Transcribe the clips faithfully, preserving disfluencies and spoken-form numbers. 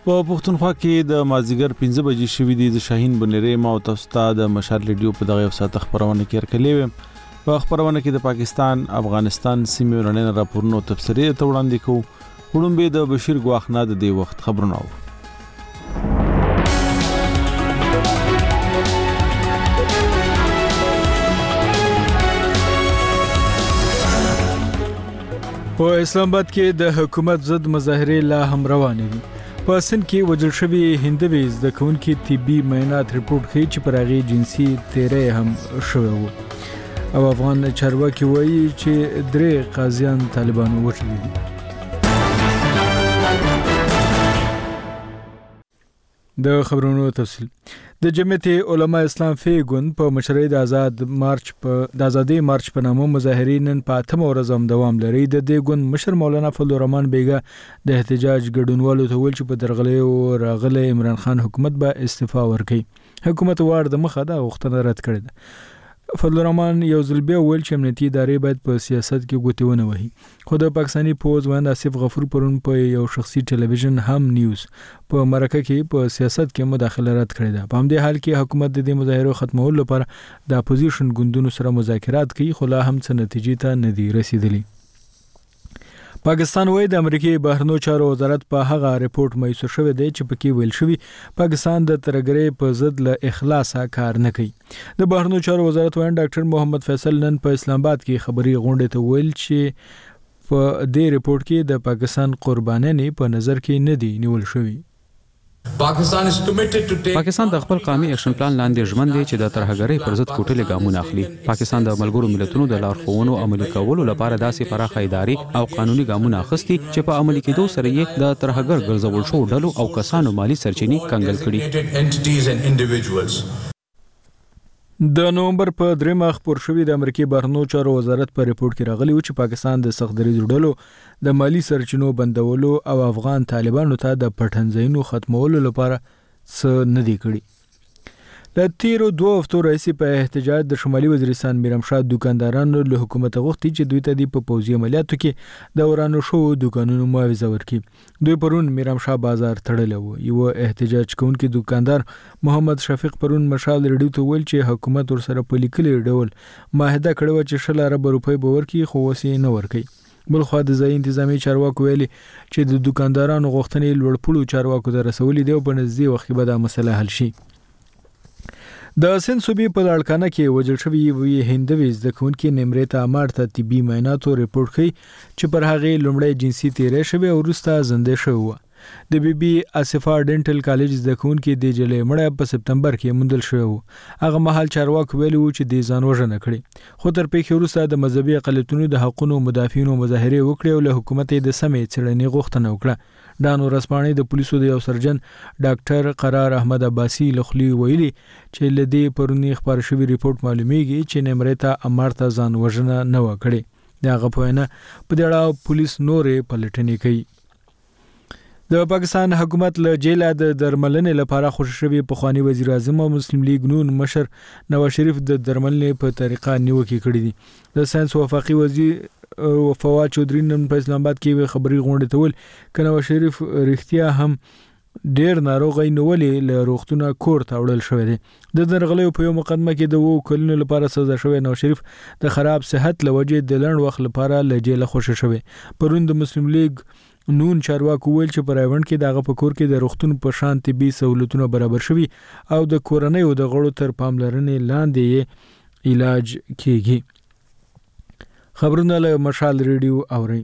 په پښتونخوا کې د مازیګر پنځه بجې شوې دي. د شاهین بنيري ما او تاسو ته د مشال ریډیو په دغه وسات خبرونه کې ورکلې په خبرونه کې د پاکستان افغانستان سیمې ورننه راپورونو تفسیري ته وړاندې کوو. وړومبه د بشیر ګواخنا د دې وخت خبرونه و. په اسلام آباد کې د حکومت ضد مظاهرې لا هم روانې دي. په سند کې وژل شوي هندوی زده کوونکي طبي معاینات رپورټ ښیي چې پر هغې جنسي تیری هم شوی و. او افغان چارواکي وایي چې درې قاضیان طالبانو وژلي دي. د خبرونو تفصیل. د جمعیت علماء اسلام فی ګوند په مشرۍ د آزاد مارچ په د ازادي مارچ په نامه مظاهرین نن په اتمه ورځ هم دوام لري. د دې ګوند مشر مولانا فضل الرحمن بیګا د احتجاج ګډونوالو ته ویل چې په درغلۍ راغلی عمران خان حکومت به استعفا ورکړي. حکومت واړ د مخه دا غوښتنه رد کړې ده. فضل الرحمن یو ځل بیا ویل چې امنیتي ادارې باید په سیاست کې ګوتې ونه وهي. خو د پاکستاني پوز ویاند آصف غفور پرون په یو شخصي ټلویزیون هم نیوز په مرکه کې په سیاست کې مداخله رد کړې ده. په همدې حال کې حکومت د دې مظاهرو ختمولو لپاره د اپوزیشن ګوندونو سره مذاکرات کوي، خو لا هم څه نتیجې ته نه دي رسیدلي. پاکستان وایي د امریکای بهرنیو چارو وزارت په هغه ریپورت مایوسه شوی دی چې پکې ویل شوی پاکستان د ترګرې په ضد له اخلاصه کار نه کوي. د بهرنیو چارو وزارت وایي ډاکټر محمد فیصل نن په اسلام آباد کې خبري غونډه ته ویل چې په دې ریپورت کې د پاکستان قربانیانې په نظر کې نه دي نیول شوی. پاکستان د خپل قومي اکشن پلان لاندې ژمن دی چې د ترهګرۍ پر ضد کوټلې ګامونه اخلي. پاکستان د ملګرو ملتونو د لارښوونو عملي کولو لپاره داسې پراخه اداري او قانوني ګامونه اخیستي چې په عملي کېدو سره یې د ترهګر ګرځول شوو ډلو او کسانو مالی سرچینې کنګل کړي. د نومبر په درېمه خپور شوی د امریکای بهرنیو چارو وزارت په ریپورت کې راغلی و چې پاکستان د سخت دریځ ډلو د مالی سرچینو بندولو او افغان طالبانو ته د پټنځایونو ختمولو لپاره څه نه دی کړی. د تیرو دوه هفتو راهیسې په احتجاج د شمالي وزیرستان میرمشاه دوکاندارانو له حکومت غوښتي چې دوی ته د په پوځي عملیاتو کې د ورانو شوو دوکانونو معاوضه ورکړي. دوی پرون میرمشاه بازار تړلی و. یو احتجاج کوونکی دوکاندار محمد شفیق پرون مشال ریډیو ته ویل چې حکومت ورسره په لیکلي ډول معاهده کړې وه چې شل اربه روپۍ به ورکړي، خو اوس یې نه ورکوي. بلخوا د ځایي انتظامي چارواکو ویلي چې د دوکاندارانو غوښتنې لوړپوړو چارواکو ته رسولي دي او په نږدې وخت کې به دا مسله حل شي. د سند صوبې په لاړکانه کې وژل شوي یوې هندوې زده کوونکې نمرته امار ته طبي معایناتو ریپورټ ښیي چې پر هغې لومړی جنسي تیری شوی او وروسته زنده شوی وه. د بي بي آصفه ډینټل کالج زده کوونکې د جلۍ مړه په سپتمبر کې موندل شوی و. هغه مهال چارواکو ویلي و چې د ځان وژنه کړې، خو تر پیښې وروسته د مذهبي اقلیتونو د حقونو مدافعینو مظاهرې وکړې او له حکومت یې د سمې څېړنې غوښتنه وکړه. ډان ورځپاڼې د پولیسو د یو سرجن ډاکټر قرار احمد عباسي له خولې ویلي چې له دې پرونی خپاره شوي ریپورټ معلومیږي چې نمرته امار ته ځان وژنه نه وه کړې. د هغه په وینا په دې اړه پولیس نورې پلټنې کوي. د پاکستان حکومت له جیله د درملنې لپاره خوشي شوي پخوانی وزیر اعظم او مسلم لیگ نون مشر نواز شریف د درملنې په طریقه نیوکې کړې دي. د ساینس وفاقي وزیر فواد چودھری نن په اسلام آباد کې خبري غونډه ته ویل چې نواز شریف رښتیا هم ډیر ناروغي نولې له روغتونه کور ته وړل شوی دی. د درغلۍ په یو مقدمه کې د وو کلونو لپاره سزا شوی نواز شریف د خراب صحت لوجې د لنډ وخت لپاره له جیله خوشي شوی. پرون د مسلم لیگ نون چارواکو ویل چې په رایوند کې دغه په کور کې د روغتون په شان طبي سہولتونه برابر شوي او د کورنۍ او د غړو تر پاملرنې لاندې علاج کیږي. خبرونه له مشال ریډیو اوري.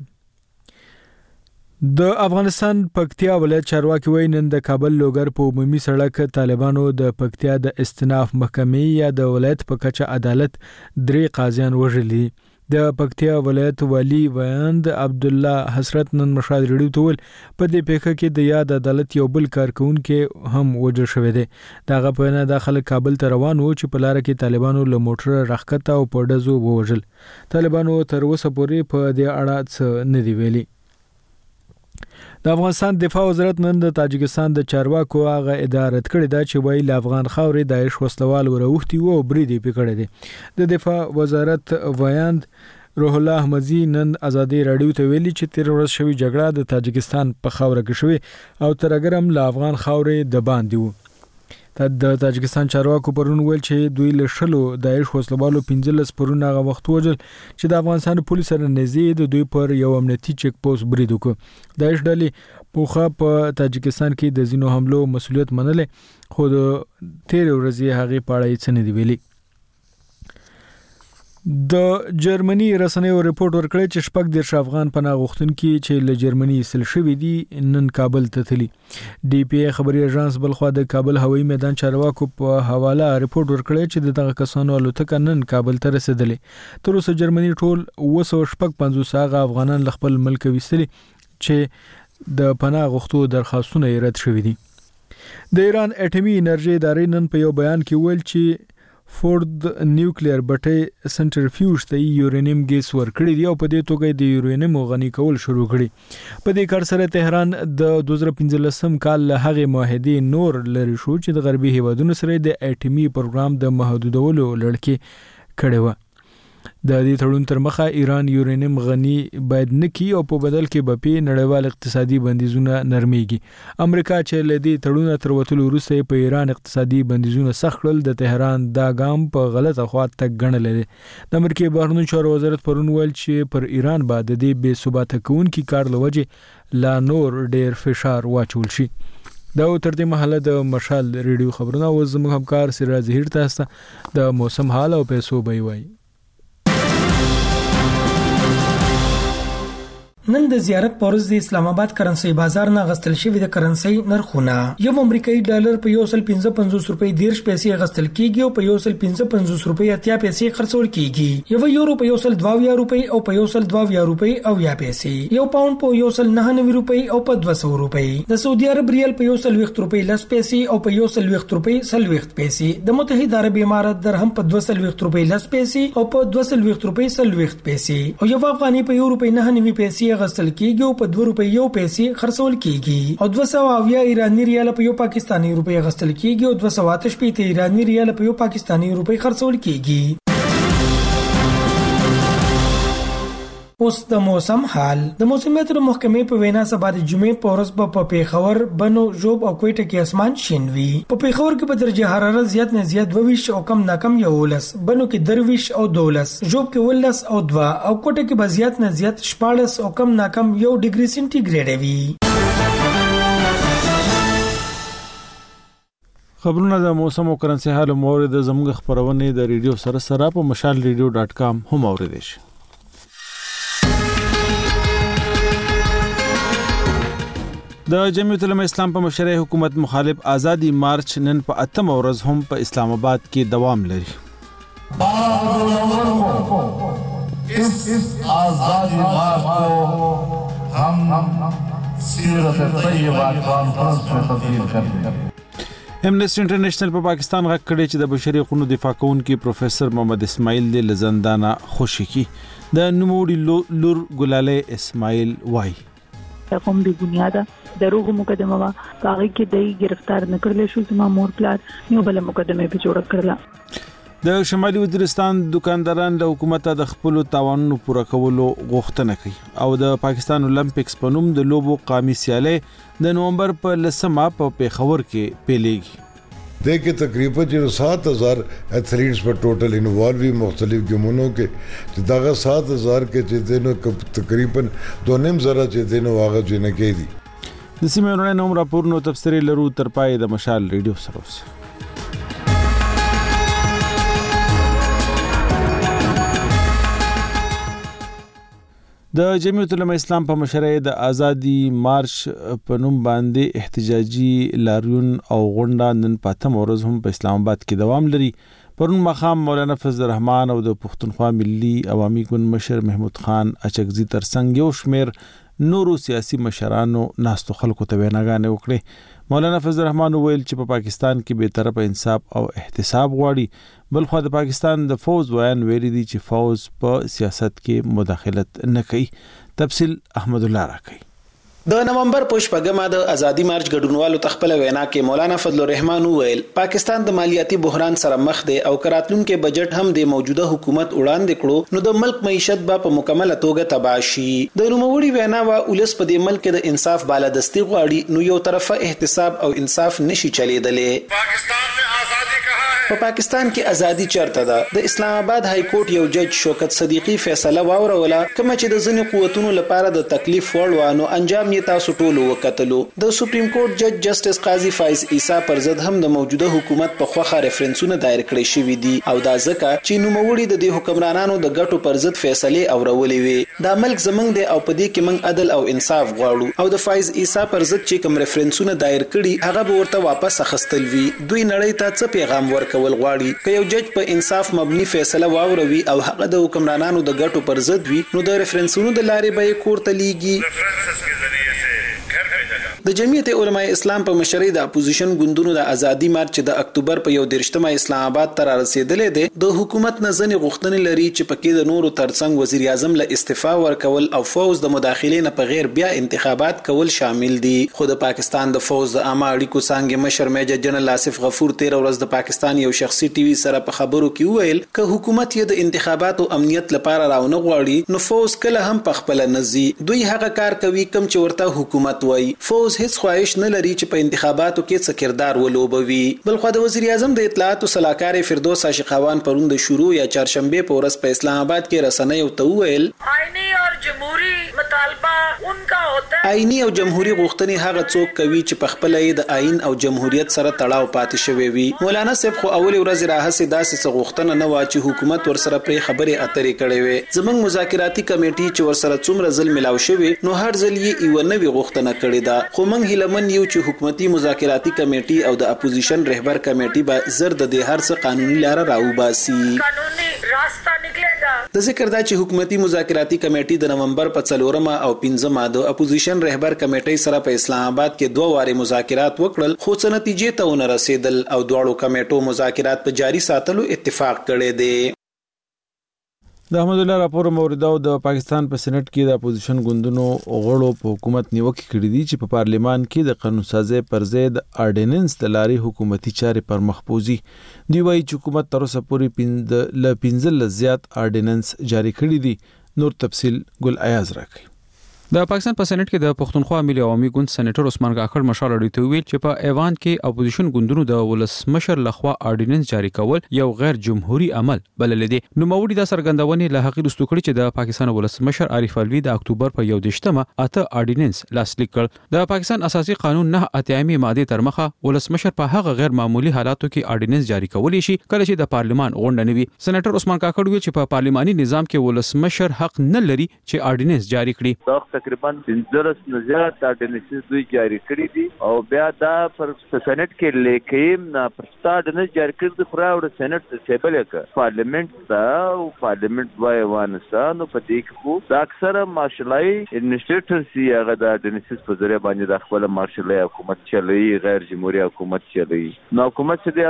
د افغانستان پکتیا ولایت چارواکي وایي نن د کابل لوګر په عمومي سړک طالبانو د پکتیا د استناف محکمې یا د ولایت په کچه عدالت درې قاضیان وژلي. د پکتیا ولایت والی ویاند عبد الله حسرت نن مشال ریډیو ته ویل په دې پیښه کې د یاد عدالت یو بل کارکونکي هم وژل شوی دی. دغه په نه د خلک کابل ته روان وو چې په لار کې طالبانو له موټر راښکته او په ډزو ووژل. طالبانو تر اوسه پورې په دې اړه څه نه دی ویلي. د افغانستان دفاع وزارت نن د تاجکستان د چارواکو هغه اداره کړې ده چې وایي له افغان خاورې داعش وسلوال وروختي وو او برید یې پکړی دی. د دفاع وزارت ویاند روح الله احمدزي نن ازادي رادیو ته ویلي چې تیر ورځ شوی جګړه د تاجکستان په خاوره کې شوې او تر اگر هم له افغان خاورې د باندې وو. د تاجکستان چارواکو پرون ویل چې دوی له شلو داعش وسلوالو پنځلس پرون هغه وخت وجل چې د افغانستان پولیس سره نږدې د دوی پر یو امنیتي چیک پوسټ برید وکړ. داعش ډلې پوخا په تاجکستان کې د زینو حملو مسولیت منلې خو د تیر ورځې هغه پاړې څه نه دی ویلي. د جرمني رسنیو ریپورت ورکړی چې شپږ دیرش افغان پناه غوښتونکي چې له جرمني ایستل شوي دي نن کابل ته تللي. ډي پی ای خبري اژانس بلخوا د کابل هوایي میدان چارواکو په حواله ریپورت ورکړی چې دغه کسانو الوتکه نن کابل ته رسیدلې. تر اوسه جرمني ټول اوه سوه شپږ پنځوس هغه افغانان له خپل ملک ویستلي چې د پناه غوښتو درخواستونه یې رد شوي دي. د ایران اټومي انرژي ادارې نن په یو بیان کې ویل چې فورد نیوکلیر بټۍ سنټریفیوژ ته یورانیم ګیس ورکړي دی او په دې توګه د یورانیم غني کول شروع کړي. په دې کار سره تهران د دوه زره پنځلسم کال له هغې معاهدې نور لري شو چې د غربي هیوادونو سره د اټومي پروګرام د محدودولو لړکې کړې و. د دې تړون تر مخه ایران یورانیم غني باید نکي او په بدل کې به په نړیوال اقتصادي بندیزونه نرميږي. امریکا چې له دې تړون تر وتلو وروسته په ایران اقتصادي بندیزونه سخت کړل د تهران دا ګام په غلطه خوا تک ګڼل دي. د امریکای بهرنیو چارو وزارت پرون ویل چې پر ایران باندې د دې بې ثباته کوونکی کار لوجه لا نور ډیر فشار واچول شي. دا تر دې مهاله د مشال ریډیو خبرونه او زموږ همکار سراج زهیر تاسو د موسم حال او پیسو بي وای. نن د زیارت پورز د اسلام آباد کرنسي بازار نه غستل شوی د کرنسي نرخونه یو امریکایي ډالر په یو سل پنځه پنځوس روپۍ دیرش پیسې غستل کیږي او په یو سل پنځه پنځوس روپۍ اتیا پیسې خرڅول کیږي. یو یورو په یو سل دوه روپۍ او په یو سل دوه روپۍ او یا پیسې. یو پاوند په یو سل نه نوي روپۍ او په دوه سوه روپۍ. د سعودي عرب ریال په یو سل ویشت روپۍ لس پیسې او په یو سل ویشت روپۍ سل ویشت پیسې. د متحده عرب امارات درهم په دوه سل ویشت روپۍ لس پیسې او په دوه سل ویشت روپۍ سل ویشت پیسې. او یو افغاني په یو روپۍ نه نوي پیسې غستل کیږي او په دوه روپۍ یو پیسې خرڅول کیږي. او دوه سوه اویا ایرانی ریال په یو پاکستانی روپۍ غستل کیږي او دوه سوه اته شپېته ایرانی ریال په یو پاکستانی روپۍ خرڅول کیږي. اوس د موسم حال. د موسمیات محکمې په وینا سبا د جمعې په ورځ په پیښور، بنو، ژوب او کوټه کې اسمان شین وي. په پیښور کې په درجه حرارت زیات نه زیات دوه ویشت او کم نه کم یولس، بنو کې درویش او دولس، ژوب کې ولس او دوه او کوټه کې به زیات نه زیات شپاړس او کم نه کم یو ډیګري سنټیګریډ وي. خبرونه د موسم او کرنسي حال مورد زموږ خبرونه د ریډیو سره سره په مشال ریډیو ډاټ کام هم اوریدئ شئ. د جمعیت العلماء اسلام په مشرۍ حکومت مخالف آزادی مارچ نن په اتم ورځ هم په اسلام آباد کې دوام لري. اس آزادی مارچ کو ہم سیرت طیبہ کانفرنس میں تبدیل کریں. امنیسټي انټرنیشنل په پاکستان غږ کړی چې د بشري حقوقو دفاع کوونکي پروفیسور محمد اسماعیل د لزندانه خوشي کی. د نوموړي لور ګلاله اسماعیل وای قوم دی بنیاده دروغ مقدمه وا هغه کې د گرفتار نکړل شو چې ما مور پلار یو بل مقدمه په جوړ کړل. د شمالي وزیرستان دکانداران له حکومت د خپل توانونو پوره کولو غوښتنه کوي او د پاکستان اولمپکس په نوم د لوبو قومي سیالۍ د نومبر په لسمه په پیښور کې پیلېږي. देखिए तकरीबन जो सात हज़ार एथलीट्स पर टोटल इन्वॉल्व हुई मुख्तलिफ गेमों के दागा सात हज़ार के जितने तकरीबन दो निम ज़रा जितने वागा जिन्हें कही थी. د سیمې ورونه نوم راپورونو تفسیری لرو تر پای د مشال ریډیو سره اوسه. د جمعیت العلماء اسلام په مشرۍ د آزادی مارچ په نوم باندې احتجاجي لاریون او غونډه نن په اتم ورځ هم په اسلام آباد کې دوام لري. پرون مخام مولانا فضل الرحمن او د پښتونخوا ملي عوامي ګوند مشر محمود خان اچکزي ترڅنګ یو شمیر نورو سیاسي مشرانو ناستو خلکو ته ویناګانې وکړي. مولانا فضل الرحمن ویل چې په پاکستان کې به طرف انصاف او احتساب غواړي. بلخو د پاکستان د فوز ویان ویلي دي چې فوز په سیاست کې مداخلت نه کوي. تفصیل احمد الله راکړي. د نومبر په شپږمه د ازادي مارچ ګډونوالو تخپل وینا کې مولانا فضل الرحمن وویل پاکستان د مالیاتي بحران سره مخ دی او کراتلونکو بجټ هم د موجوده حکومت وړاندې کړو نو د ملک معیشت به په مکمله توګه تباه شي. د نوموړي وینا وا ولس په دې ملک د انصاف بالادستی غواړي نو یو طرفه احتساب او انصاف نشي چلیدلې. پاکستان میں آزادی کہا ہے په پاکستان کې ازادي چرته ده. د اسلام آباد های کورټ یو جج شوکت صدیقی فیصله واوروله کوم چې د ځینې قوتونو لپاره د تکلیف وړ وانه انجام یې تاسو ټول وکتلو. د سپریم کورټ جج جسټس قاضي فایز عیسی پر ضد هم د موجوده حکومت په خوخه ریفرنسونه دایر کړی شوی دي او دا ځکه چې نوموړي د دې حکمرانانو د ګټو پر ضد فیصله اورولې وي. دا ملک زمنګ دی او په دې کې موږ عدل او انصاف غواړو او د فایز عیسی پر ضد چې کوم ریفرنسونه دایر کړي هغه به ورته واپس اخستل وي. دوی نړۍ ته څه پیغام ورکول غواړي؟ که یو جج په انصاف مبني فیصله واوروي او هغه د حکمرانانو د ګټو پر ضد وي نو د ریفرنسونو د لارې به کوړه لیږي. د جمعیت علماء اسلام په مشرۍ د اپوزیشن ګوندونو د ازادي مارچ د اکتوبر په یو دیرشتمه اسلام آباد ته رسیدلې ده د حکومت نزنې غوښتنې لري چې پکې د نورو ترڅنګ وزیر اعظم له استعفا ورکول او فوز د مداخلې نه په غیر بیا انتخابات کول شامل دي. خو د پاکستان د فوز د عامه اړیکو څنګه مشر میجر جنرال آصف غفور تیر ورځ د پاکستان یو شخصي ټي وي سره په خبرو کې وویل ک حکومت یې د انتخاباتو امنیت لپاره راونه غواړي نو فوز کله هم په خپل نزي دوی هغه کار کوي کوم چې ورته حکومت وایي. فوز هیڅ خواهش نه لري چې په انتخاباتو کې څه کردار ولوبوي. بلخو د وزیر اعظم د اطلاعات او صلاحکار فردوس عاشقوان پرون د شروع یا چهارشنبه په ورځ په اسلام آباد کې رسنۍ او توویل آئینی او جمهوری مطالبه انکا ہوتا ہے. آئینی او جمهوری غوښتنې هغه څوک کوي چې په خپل د آئین او جمهوریت سره تړاو پاتې شوی وي. مولانا صاحب خو اول ورځ راهسه داسې څه غوښتنه نه و چې حکومت ورسره پرې خبرې اترې کړې وي. زمنګ مذاکراتي کمیټي چې ورسره څومره ځل ملاو شوی نو هر ځل یې یو نوې غوښتنه کړې ده. خو موږ هیلمن یو چې حکومتي مذاکراتي کمیټي او د اپوزیشن رهبر کمیټي به زر د دې هر څه قانوني لار راوباسي. قانوني راستہ نکلےگا. د ذکر دا چې حکومتي مذاکراتي کمیټي د نومبر په څلورمه او پنځمه د اپوزیشن رهبر کمیټي سره په اسلام آباد کې دوه واره مذاکرات وکړل خو څه نتیجې ته ونه رسیدل او دواړو کمیټو مذاکرات په جاري ساتلو اتفاق کړی دی. د احمد الله راپور مورد او د پاکستان په سېنات کې د اپوزیشن ګوندونو غړو په حکومت نیوکه کړې دي چې په پارلیمان کې د قانون سازي پر ضد اورډیننس د لاري حکومتي چارې پر مخبوزي دی وایي چې حکومت تر اوسه پورې پیند ل پنځل زیات اورډیننس جاری کړی دي. نور تفصيل ګل ایاز راکړي. د پاکستان په سېنات کې د پښتونخوا ملي عوامي ګوند سېنیټر عثمان کاکړ مشال اړیته ویل چې په ایوان کې اپوزیشن ګوندونو د ولسمشر لخوا اورډیننس جاری کول یو غیر جمهوریت عمل بلل دي. نو موري د سرګندونې له حقیقت استوکړي چې د پاکستان ولسمشر عارف الوی د اکتوبر په یو دیشتمه اته اورډیننس لاسلیک کړ. د پاکستان اساسي قانون نه اتیامي ماده تر مخه ولسمشر په هغه غیر معمولی حالاتو کې اورډیننس جاری کولی شي کله چې د پارلیمان غونډه نه وي. سېنیټر عثمان کاکړ ویل چې په پارلیماني نظام کې ولسمشر حق نه لري چې اورډیننس جاری کړي. تقریبا پنځلس نه زیات اورډیننس دوی جاری کړی دي او بیا دا پر سېنات کې لیکیم نه پرستاد نه جاری کړی خو راوړ سېنات ټیبل کې پارلیمنت دا او پارلیمنت وای وانستان په دې کې خو دا اکثره مارشلای انیشیټیټر سی هغه د اورډیننس په ذریعہ باندې د خپل مارشلای حکومت چلی غیر جمهوریت حکومت چلی نو حکومت چې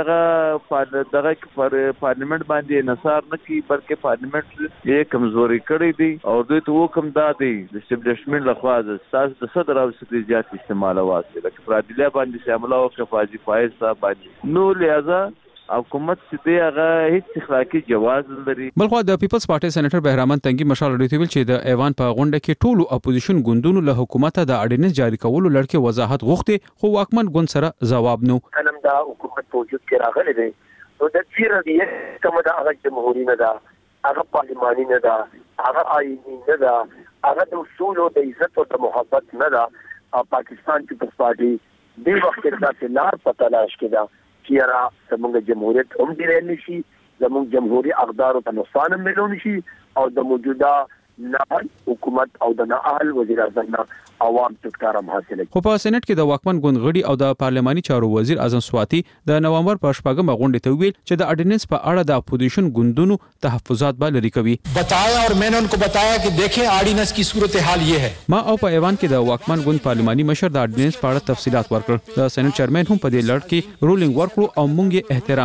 دغه دغه پر پارلیمنت باندې نثار نه کی بلکې پارلیمنت یې کمزوري کړی دي او دوی ته حکم دادي د اسټابلیشمنت لخوا د ساز د صدر او سکرټریات استعمال واسطه لکه پرادیله باندې شامل او کفاجی فایز صاحب باندې نو لہذا حکومت چې هغه هیڅ اخلاقی جواز لري. بلخو د پیپلز پارټي سېنیټر بهرامن تنګي مشال اړیته ویل چې د ایوان په غونډه کې ټولو اپوزیشن ګوندونو له حکومت د اورډیننس جاری کولو لړکې وضاحت غوښتي خو واکمن ګوند سره جواب نو. کلم دا حکومت په وجود کې راغلی دی نو د چیرې دی کوم د هغه جمهوریت نه دا هغه پارلماني نه دا هغه آئینی نه دا هغه د اصول او د عزت او د محبت نه دا. پاکستان پیپلز پارټي د وخت کې تاسو لار پته لاش کړه چې را زموږ جمهوریت هم دی نشي زموږ جمهوریت اقدار او نقصان هم ملون شي او د موجوده ناهل حکومت او د ناهل وزیر اعظم عوام تکارم حاصله. خو په سېنات کې د واکمن ګوند غړي او د پارلماني چارو وزیر اعظم سواتی د نومبر په شپږمه غونډه ته ویل چې د اورډیننس په اړه د اپوزیشن ګوندونو تحفظات به لري کوي. بتایا اور میں نے ان کو بتایا کہ دیکھیں اورډیننس کی صورتحال یہ ہے. ما او په ایوان کې د واکمن ګوند پارلماني مشر د اورډیننس په اړه تفصيلات ورکړ. د سېنات چیرمن هم په دې لړ کې رولینګ ورکړو او موږ یې احترام کوو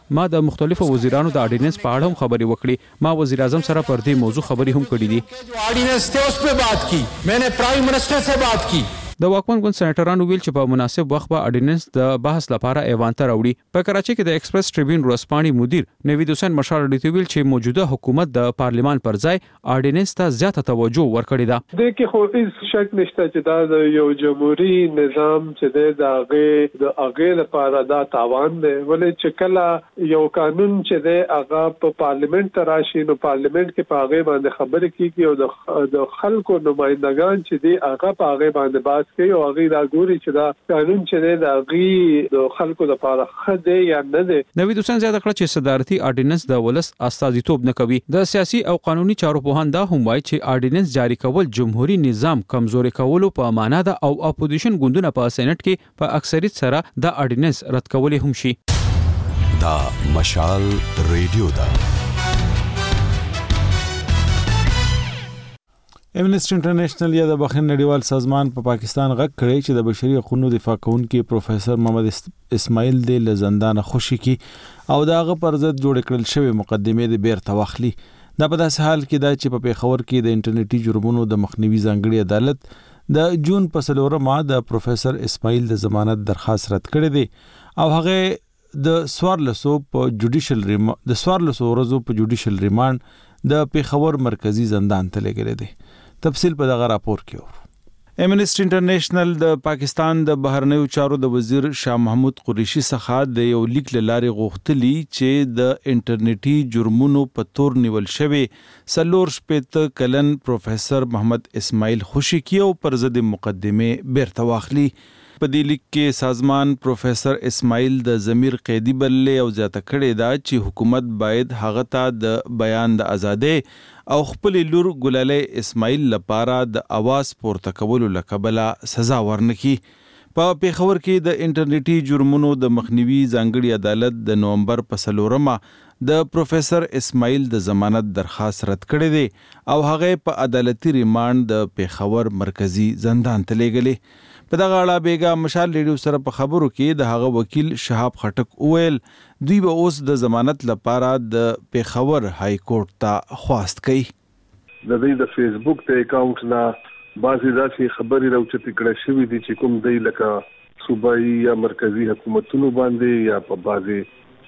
ما د مختلفو وزیرانو د اډیننس په اړه هم خبرې وکړې. ما وزیر اعظم سره پر دې موضوع خبرې هم کړې دي. जो ऑर्डिनेंस थे उस पे बात की, मैंने प्राइम मिनिस्टर से बात की. د واکمن ګوند سېنیټرانو ویل چې په مناسب وخت به اډیننس د بحث لپاره ایوان ته راوړي. په کراچي کې د ایکسپریس ټریبیون ورځپاڼې مدیر نوید حسین مشال ډیټ ویل چې موجوده حکومت د پارلیمان پر ځای اډیننس ته زیاته توجه ورکړې ده. د کې خو هیڅ شک نشته چې دا د یو جمهوریت نظام چې د هغه د هغه لپاره دا تاوان دی، ولې چې کله یو قانون چې د هغه په پارلیمنت ته راشي نو پارلیمنت کې په هغه باندې خبرې کیږي او د خلکو نمائندگان چې دی هغه په هغه باندې بحث کوي او هغه دا ګوري چې دا قانون چې د هغه د خلکو لپاره ښه دی یا نه دی. نوید حسین زیاته کړه چې صدارتي اډیننس د ولس استازیتوب نه کوي. د سیاسي او قانوني چارو پوهان دا هم وایي چې اډیننس جاری کول جمهوریت نظام کمزوري کولو په معنا ده او اپوزیشن ګوندونه په سېنات کې په اکثریت سره د اډیننس رد کول هم شي. دا مشال ریډیو دا امنیسټي انټرنیشنل یا د بخښنې نړیوال سازمان په پا پاکستان غږ کړی چې د بشري حقوقو دفاع کوونکي پروفیسور محمد اسماعیل د لزندان خوشي کی او داغه پر ضد جوړ کړل شوی مقدمه د بیرته واخلي. دا په داسې حال کې دا چې په پیښور کې د انټرنیټي جرمونو د مخنیوي ځانګړي عدالت د جون په څلورمه د پروفیسور اسماعیل د ضمانت درخواست رد کړی دی او هغه د سوارلسو په جوډیشل ریمانډ د سوارلسو ورځو په جوډیشل ریمانډ د پیښور مرکزی زندان ته لګیږي دی. تفصیل په دغه راپور کې اورو. امنیسټي انټرنیشنل د پاکستان د بهرنیو چارو د وزیر شاه محمود قریشي څخه د یو لیک لاري غوښتلی چې د انټرنیټي جرمونو په تور نیول شوی سلور شپېته کلن پروفیسور محمد اسماعیل خوشي کی او پر ضد مقدمه بیرته واخلي. په دې لیک کې سازمان پروفیسور اسماعیل د ضمیر قیدی بللې او زیاته کړې ده چې حکومت باید هغه ته د بیان د ازادۍ او خپل لور ګلاله اسماعیل لپاره د اواز پورته کولو لکبله سزا ورنکړي. په پیښور کې د انټرنیټي جرمونو د مخنیوي ځانګړي عدالت د نومبر په څلورمه د پروفیسور اسماعیل د ضمانت درخواست رد کړی دی او هغه په عدالتي ریمانډ د پیښور مرکزی زندان ته لېږلی. په دغه اړه بیګا مشال ریډیو سره په خبرو کې د هغه وکیل شهاب خټک وویل دوی به اوس د ضمانت لپاره د پیښور های کورټ ته خواست کوي. د دې د فیسبوک ته اکاونټ نه بعضی داسې خبرې راوچتې کړې شوې دي چې کوم دی لکه صوبایي یا مرکزی حکومتونو باندې یا په بعضی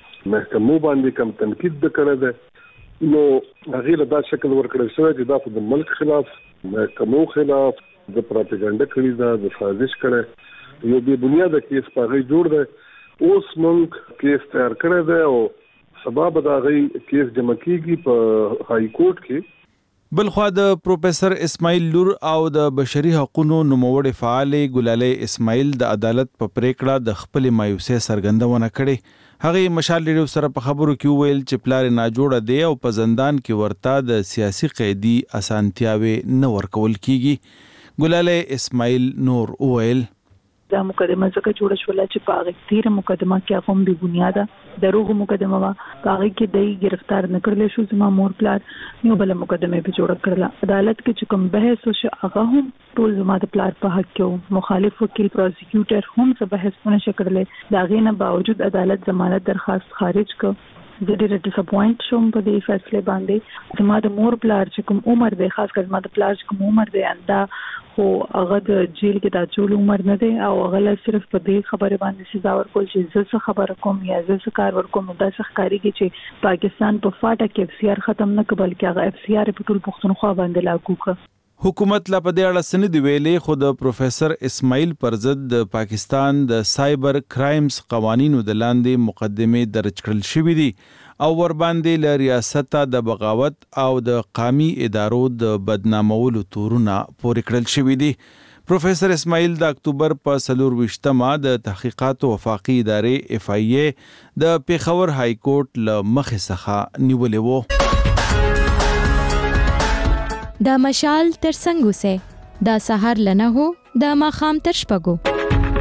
محکمو باندې کم تنقید کړی دی نو هغه له دا شکل ورکړل شوی چې دا د ملک خلاف محکمو خلاف د پروپاګاندا کړی دا د سازش کړي یو به بنیاده کیس په غي جوړ دی. اوس موږ کیس تیار کړی دی او سبب دا غي کیس جمع کیږي په های کورټ کې. بلخوا د پروفیسور اسماعیل لور او د بشري حقوقو نوموړي فعال ګلاله اسماعیل د عدالت په پریکړه د خپل مایوسه سرګندونه کړي. هغه مشال ریډیو سره په خبرو کې ویل چې پلار نه جوړه دی او په زندان کې ورته د سیاسي قیدی اسانتیاوي نه ورکول کیږي. ګلاله اسماعیل نور اویل دا مقدمه څنګه جوړه شوله چې په هغه تیر مقدمه کې هغه بې بنیاده دروغ مقدمه وا هغه کې د گرفتار نکړل شو زما مور پلار یو بل مقدمه به جوړه کړله. عدالت کې چې کوم بحث وشو هغه هم ټول زما د پلار په حق کې مخالف وکیل پروسیکیوټر هم څه بحث ونه شکړل. دا غینه باوجود عدالت ضمانت درخواست خارج کړ. د ډېر ډیساپوینټ شوم په دې فیصله باندې. زما د مور پلار چې کوم عمر دی خاص کر زما د پلار چې کوم عمر دی انده خو هغه د جیل کې د ټول عمر نه دی او هغه صرف په دې خبره باندې سزا ورکول چې زه څه خبره کوم یا زه څه کار ورکوم دا څه ښکارېږي چې پاکستان په فاټه کې اف سی آر ختم نه کبل کې هغه اف سی آر په ټول پښتونخوا باندې لاګو کړ. حکومت لا په دې اړه سند ویلې خو د پروفیسور اسماعیل پر ضد د پاکستان د سایبر کرایمز قوانینو د لاندې مقدمه درج کړل شوې دي او ور باندې ل ریاست د بغاوت او د قومي ادارو د بدنامولو تورونه پورې کړل شوې دي. پروفیسور اسماعیل د اکتوبر په څلور ویشتمه د تحقیقات وفاقي ادارې اف آی ای د پیښور های کورټ له مخې څخه نیولې وو. دا مشال تر څنګه سه دا سحر لنه هو دا ماخام تر شپګو.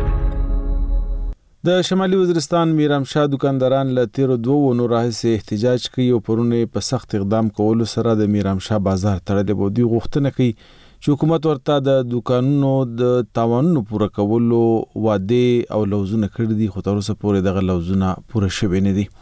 د شمالي وزیرستان میرامشاه دکانداران له تیر دوه ونو راهیسې احتجاج کوي او پرونه په سخت اقدام کولو سره د میرامشاه بازار تړلې بو دی غوښتنه کوي چې حکومت ورته د دکانونو د تاوانونو پوره کولو وعده او لوزونه کړې دي خو تر اوسه پورې دغه لوزونه پوره شوي نه دي.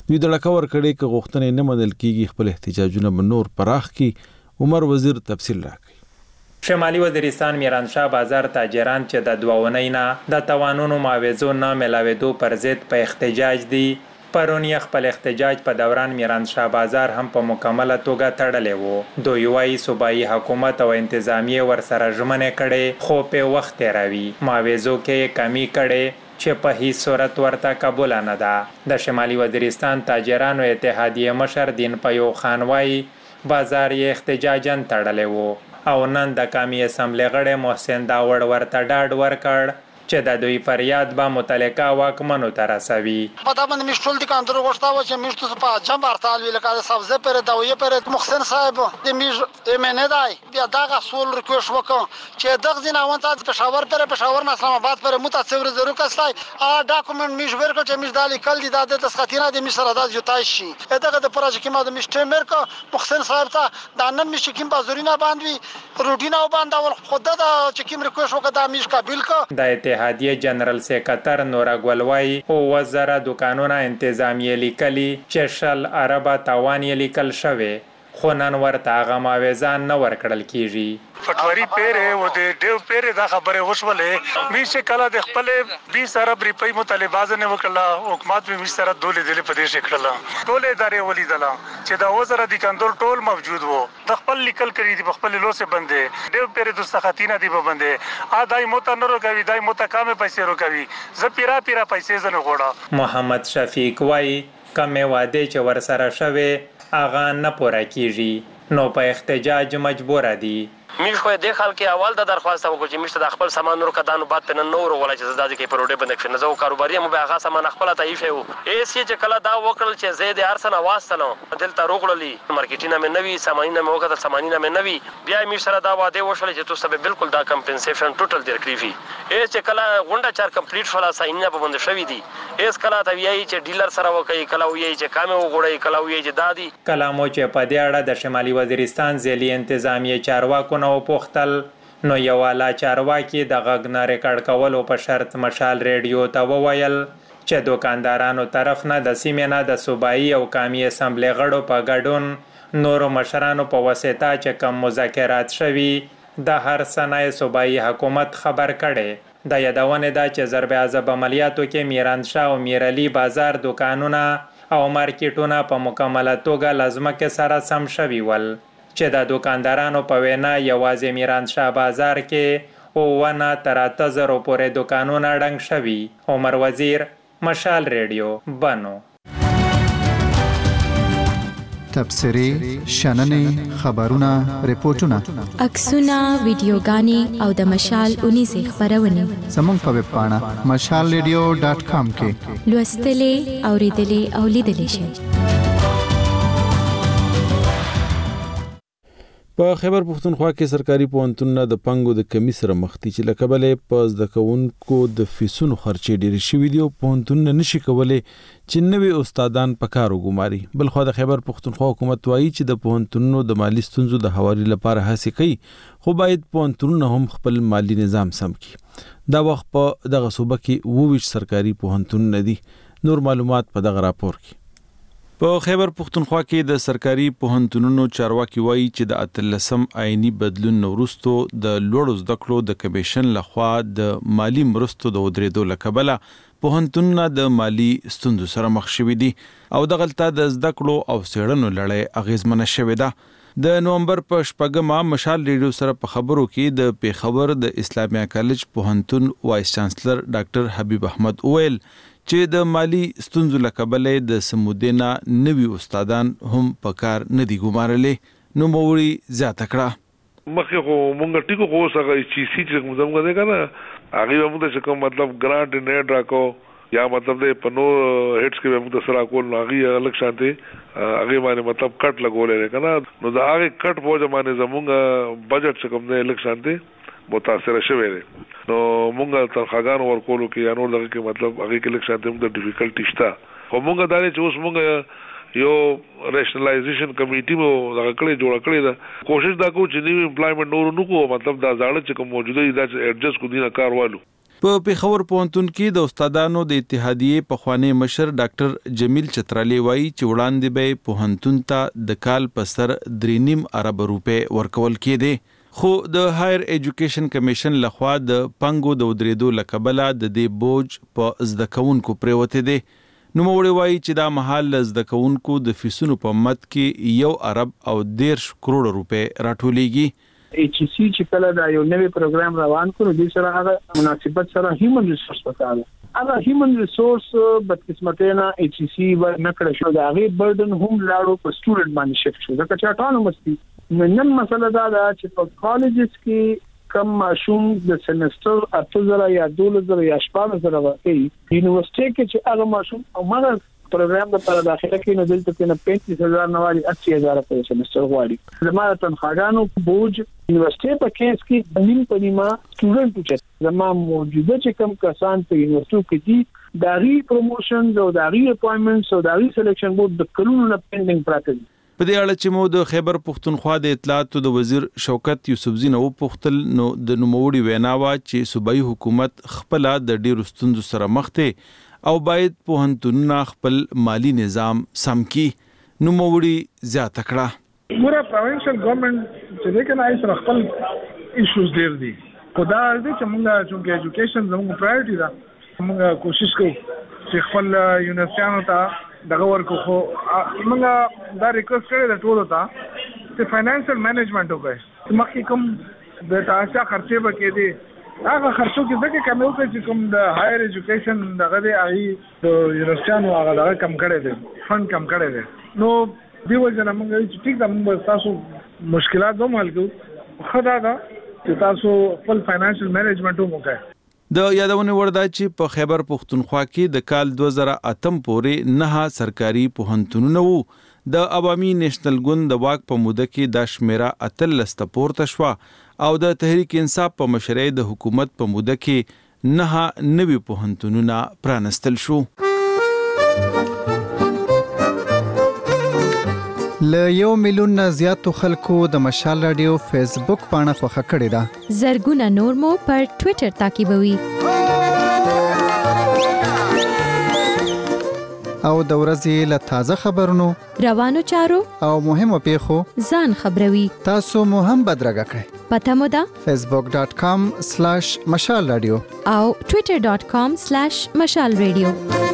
دوی د لکور کړي ک غوښتنې نه منل کیږي خپل احتجاجونه بنور پراخ کی. عمر وزیر تفصیل راکړي. شمالي وزیرستان میرانشاه بازار تاجران چې د دوونۍ نه د توانونو معاوضو نه ملاوېدو پر ضد په احتجاج دي. پرون یې خپل احتجاج په دوران میرانشاه بازار هم په مکمله توګه تړلی و. دوی وایي صوبایي حکومت او انتظامیې ورسره ژمنې کړې خو په وخت تېروي. معاوضو کې کمی کړې چې په هیڅ صورت ورته قبوله نه ده. د شمالي وزیرستان تاجرانو اتحادیې مشر دین پیو خان وایي بازار یې احتجاجاً تړلی و او نن د قومي اسمبلې غړی محسن داوړ ورته ډاډ ورکړ چې د دوی فریاد به متعلقه واکمنو ته رسوي. په دا باندې مش ټول دي کاندر غوښتا و چې مش ته په جنب ارتال ویل کړه سبزه پر دوی پر محسن صاحب د میج امنه دای بیا دا غسول ریکوست وکړ چې دغه ځین اون ته پېښور پر پېښور نه اسلام آباد پر متصور ضرور کسای ا ډاکومنت میش ورکړ چې میش دالي کل دي د تسخاتینه د میش سره د جوتای شي دغه د پروژه کې ما د میش ټیمر کو محسن صاحب ته د نن میش کې بازورینه باندې روټینه باندې خود د چې کوم ریکوست وکړه د میش قبول کو. د اتحادیه جنرال سیکرټر نورا ګلوای او وزاره دکانونه انتظامیه لیکلي چې شل اربه تاوان یې لیکل شوی خو نن ورته هغه معاوضه نه ورکړل کیږي. پټواری پیره و د ډیو پیره دا خبره وشولې میشه کله د خپل بیس ارب روپۍ مطالبه نه وکړه حکومت به میشه سره دولې دلې په دې شکل ټول ادارې ولیدله چې دا وزاره د کندور ټول موجود وو د خپل لیکل کړی دی په خپل لوسه باندې ډیو پیره د سختینه دی باندې ا دای مت نه روکوي دای مت کم پیسې روکوي ز پیرا پیرا پیسې زنه غوړه. محمد شفیق وای کمه واده چې ور سره شوه اغه نه پوره کیږي نو په احتجاج مجبور دي. میش خو د خلک اول د درخواست وکړو چې میشته د خپل سامان نور کدانو بعد په نور ولا چې زداد کې پروډه بند کړي نو کاروباري مو به هغه سامان خپل ته ایفه وو ایس چې کله دا وکړل چې زید ارسن आवाज سنو دلته روغړلی مارکیټینه مې نوي سامانینه مې وکړه سامانینه مې نوي بیا میش سره دا واده وشول چې تاسو به بالکل دا کمپنسیشن ټوټل درکړي وي ایس چې کله غونډه چار کمپلیټ شولا ساينه په بند شوی دي ایس کله ته ویایي چې ډیلر سره وکړي کله ویایي چې کامه وګړي کله ویایي چې دادی کلامو چې په دې اړه د شمالي وزیرستان ځلې انتظامیه چارواکو نو پوښتل نو یو والا چارواکي د غږ نه ریکارډ کولو په شرط مشال ریډیو ته وویل چې دکاندارانو طرف نه د سیمې نه د صوبایي او قومي اسمبلې غړو په ګډون نورو مشرانو په واسطه چې کوم مذاکرات شوي د هر سنای صوبایي حکومت خبر کړي. د یادونه ده چې ضرب عذاب عملیاتو کې میرانشاه او میرعلی بازار دکانونه او مارکیټونه په مکمله توګه لازمه کې سره سم شوي ول چې د دکاندارانو په وینا یوازې میرانشاه بازار کې او ونه تر اته زره پورې دکانونه ډنګ شوي. عمر وزیر مشال ریډیو بنو. تبصرې شننې خبرونه ریپورتونه عکسونه ویډیوګانې او د مشال اونیزه خبرونه زموږ په ویب پاڼه مشال ریډیو ډاټ کام کې لوستلې اوریدلې او لیدلې شئ. په خیبر پښتونخوا کې سرکاري پوهنتونونه د پنګو د کمی سره مخ دي چې لکبلې په زده کوونکو د فیسونو خرچې ډېرې شوي دي او پوهنتونونه نشي کولی چې نوي استادان په کار وګماري. بلخوا د خیبر پښتونخوا حکومت وایي چې د پوهنتونونو د مالی ستونزو د هواري لپاره هڅې کوي خو باید پوهنتونونه هم خپل مالی نظام سم کړي. دا وخت په دغه صوبه کې اووه ویشت سرکاري پوهنتونونه دي. نور معلومات په دغه راپور کې. په خیبر پښتونخوا کې د سرکاري پوهنتونونو چارواکي وایي چې د اتلسم آئینی بدلون وروسته د لوړو زده کړو د کمیشن لخوا د مالی مرستو د ودرېدو له کبله پوهنتونونه د مالی ستونزو سره مخ شوي دي او دغلته د زده کړو او څېړنو لړۍ اغیزمنه شوې ده. د نومبر په شپږمه مشال ریډیو سره په خبرو کې د پیښور د اسلامیه کالج پوهنتون وایس چانسلر ډاکټر حبیب احمد وویل چې د مالی ستونزو له کبله د سمودینا نوي استادان هم په کار نه دي ګمارلې. نو موري زیاته کړه مخه خو مونږ ټیکو خو سره چې سی چې موږ موږ ده کنه هغه موږ څه کوم مطلب ګرانټ نه ډراکو یا مطلب د پنو هټس کې موږ سره کول نو هغه الګ شانتي هغه باندې مطلب کټ لګولې کنه نو دا هغه کټ په ځمانه زمونږ بجټ څه کوم نه الګ شانتي متاثر شوه دي نو مونږ تر خاګان ورکولو کې یا نور دغه کې مطلب هغه کې لکه شانتي موږ ډیفیکلټی شته خو مونږ دا چې اوس مونږ یو ریشنلایزیشن کمیټي مو دغه کړی جوړ کړی دا کوشش دا کوو چې نیو امپلایمنٹ نور نو کو مطلب دا ځاړه چې کوم موجوده دا چې ایڈجسټ کو دینه کار والو. په پیښور پوهنتون کې د استادانو د اتحادیې پخوانی مشر ډاکټر جمیل چترالی وایي چې وړاندې به پوهنتون ته د کال په سر درې نیم ارب روپے ورکول کېدې، خو د هایر ایجوکیشن کمیشن لخوا د پنګو د ودرېدو لکبله د دې بوج په زده کوونکو پریوته دی. نوموړي وایي چې دا مهال زده کوونکو د فیسونو په مد کې یو ارب او دیرش کروڑ روپے راټولېږي. ایچ سی چې کله دا یو نوی پروګرام روان کړو د سره هغه مناسبت سره هیومن ریسورس پکاره هغه هیومن ریسورس بد قسمتونه ایچ سی ور نکړه شو دا غي برډن هم لاړو په سټوډنټ باندې شفت شو ځکه چې اټونومس دي. نن مسله دا ده چې په کالجز کې کم ماشوم د سمستر اته زره یا دوه زره یا شپږ زره ورکړي یونیورسيټي کې چې هغه ماشوم امره پروګرام د پر داخله کې نه دلته کې نه پینتیس هزار نواري اسی هزار په سمستر غواړي. زموږ تنخواګانو بوج یونیورسيټي په کیس کې د نیم په نیمه سټوډنټ چې زموږ موجوده چې کم کسان په یونیورسيټي کې دي داري پروموشن او داري اپاینټمنټس او داري سلیکشن بورډ د کلونو نه پینډینګ پراته دي. په دې اړه چې مو د خیبر پښتونخوا د اطلاعاتو د وزیر شوکت یوسفزي نو پختل نو د نوموړي ویناوه چې صوبایي حکومت خپل د ډیرو ستونزو سره مخ ته او باید پوهنتونونه خپل مالی نظام سم کی. نوموړي زیاته کړه ګوره پروینشل ګورنمنت چې دغه نه ایسره خپل ایشوز ډیر دي خدا دې چې موږ چې ایجوکیشن زموږ پرایورټي ده موږ کوشش کوو چې خپل یونیورسيټانو ته دغه ورکو خو موږ دا ریکوست کړی د ټولو ته چې فاینانشل مینجمنت وکړي مخکې کوم د تاسو خرچې به کې دي هغه خرڅو کې ځکه کم یو چې کوم د هایر ایجوکیشن دغه دی هغه د یونیورسيټانو هغه دغه کم کړی دی فند کم کړی دی نو دیو ځنه موږ چې ټیک دا موږ تاسو مشکلات دوم حل کوو خدا دا چې تاسو خپل فاینانشل مینجمنت وکړئ. د یادونه وردا چې په خیبر پښتونخوا کې د کال دوه زره اته پورې نه سرکاري پوهنتونونه وو. د عوامي نېشنل ګوند د واک په موده کې د شمیره اتلس ته پورته شوه او د تحریک انصاف په مشرۍ د حکومت په موده کې نه نوي پوهنتونونه پرانستل شو. ل یو میلیون نه زیاتو خلکو د مشال رادیو فیسبوک پاڼه خوښه کړې ده. زرګونه نور مو پر ټوئیټر تعقیبوي. او د ورځې له تازه خبرونو روانو چارو او مهمو پیښو ځان خبروي. تاسو مو هم بدرګه کړئ. پته مو ده facebook dot com slash مشال رادیو او twitter dot com slash مشال رادیو.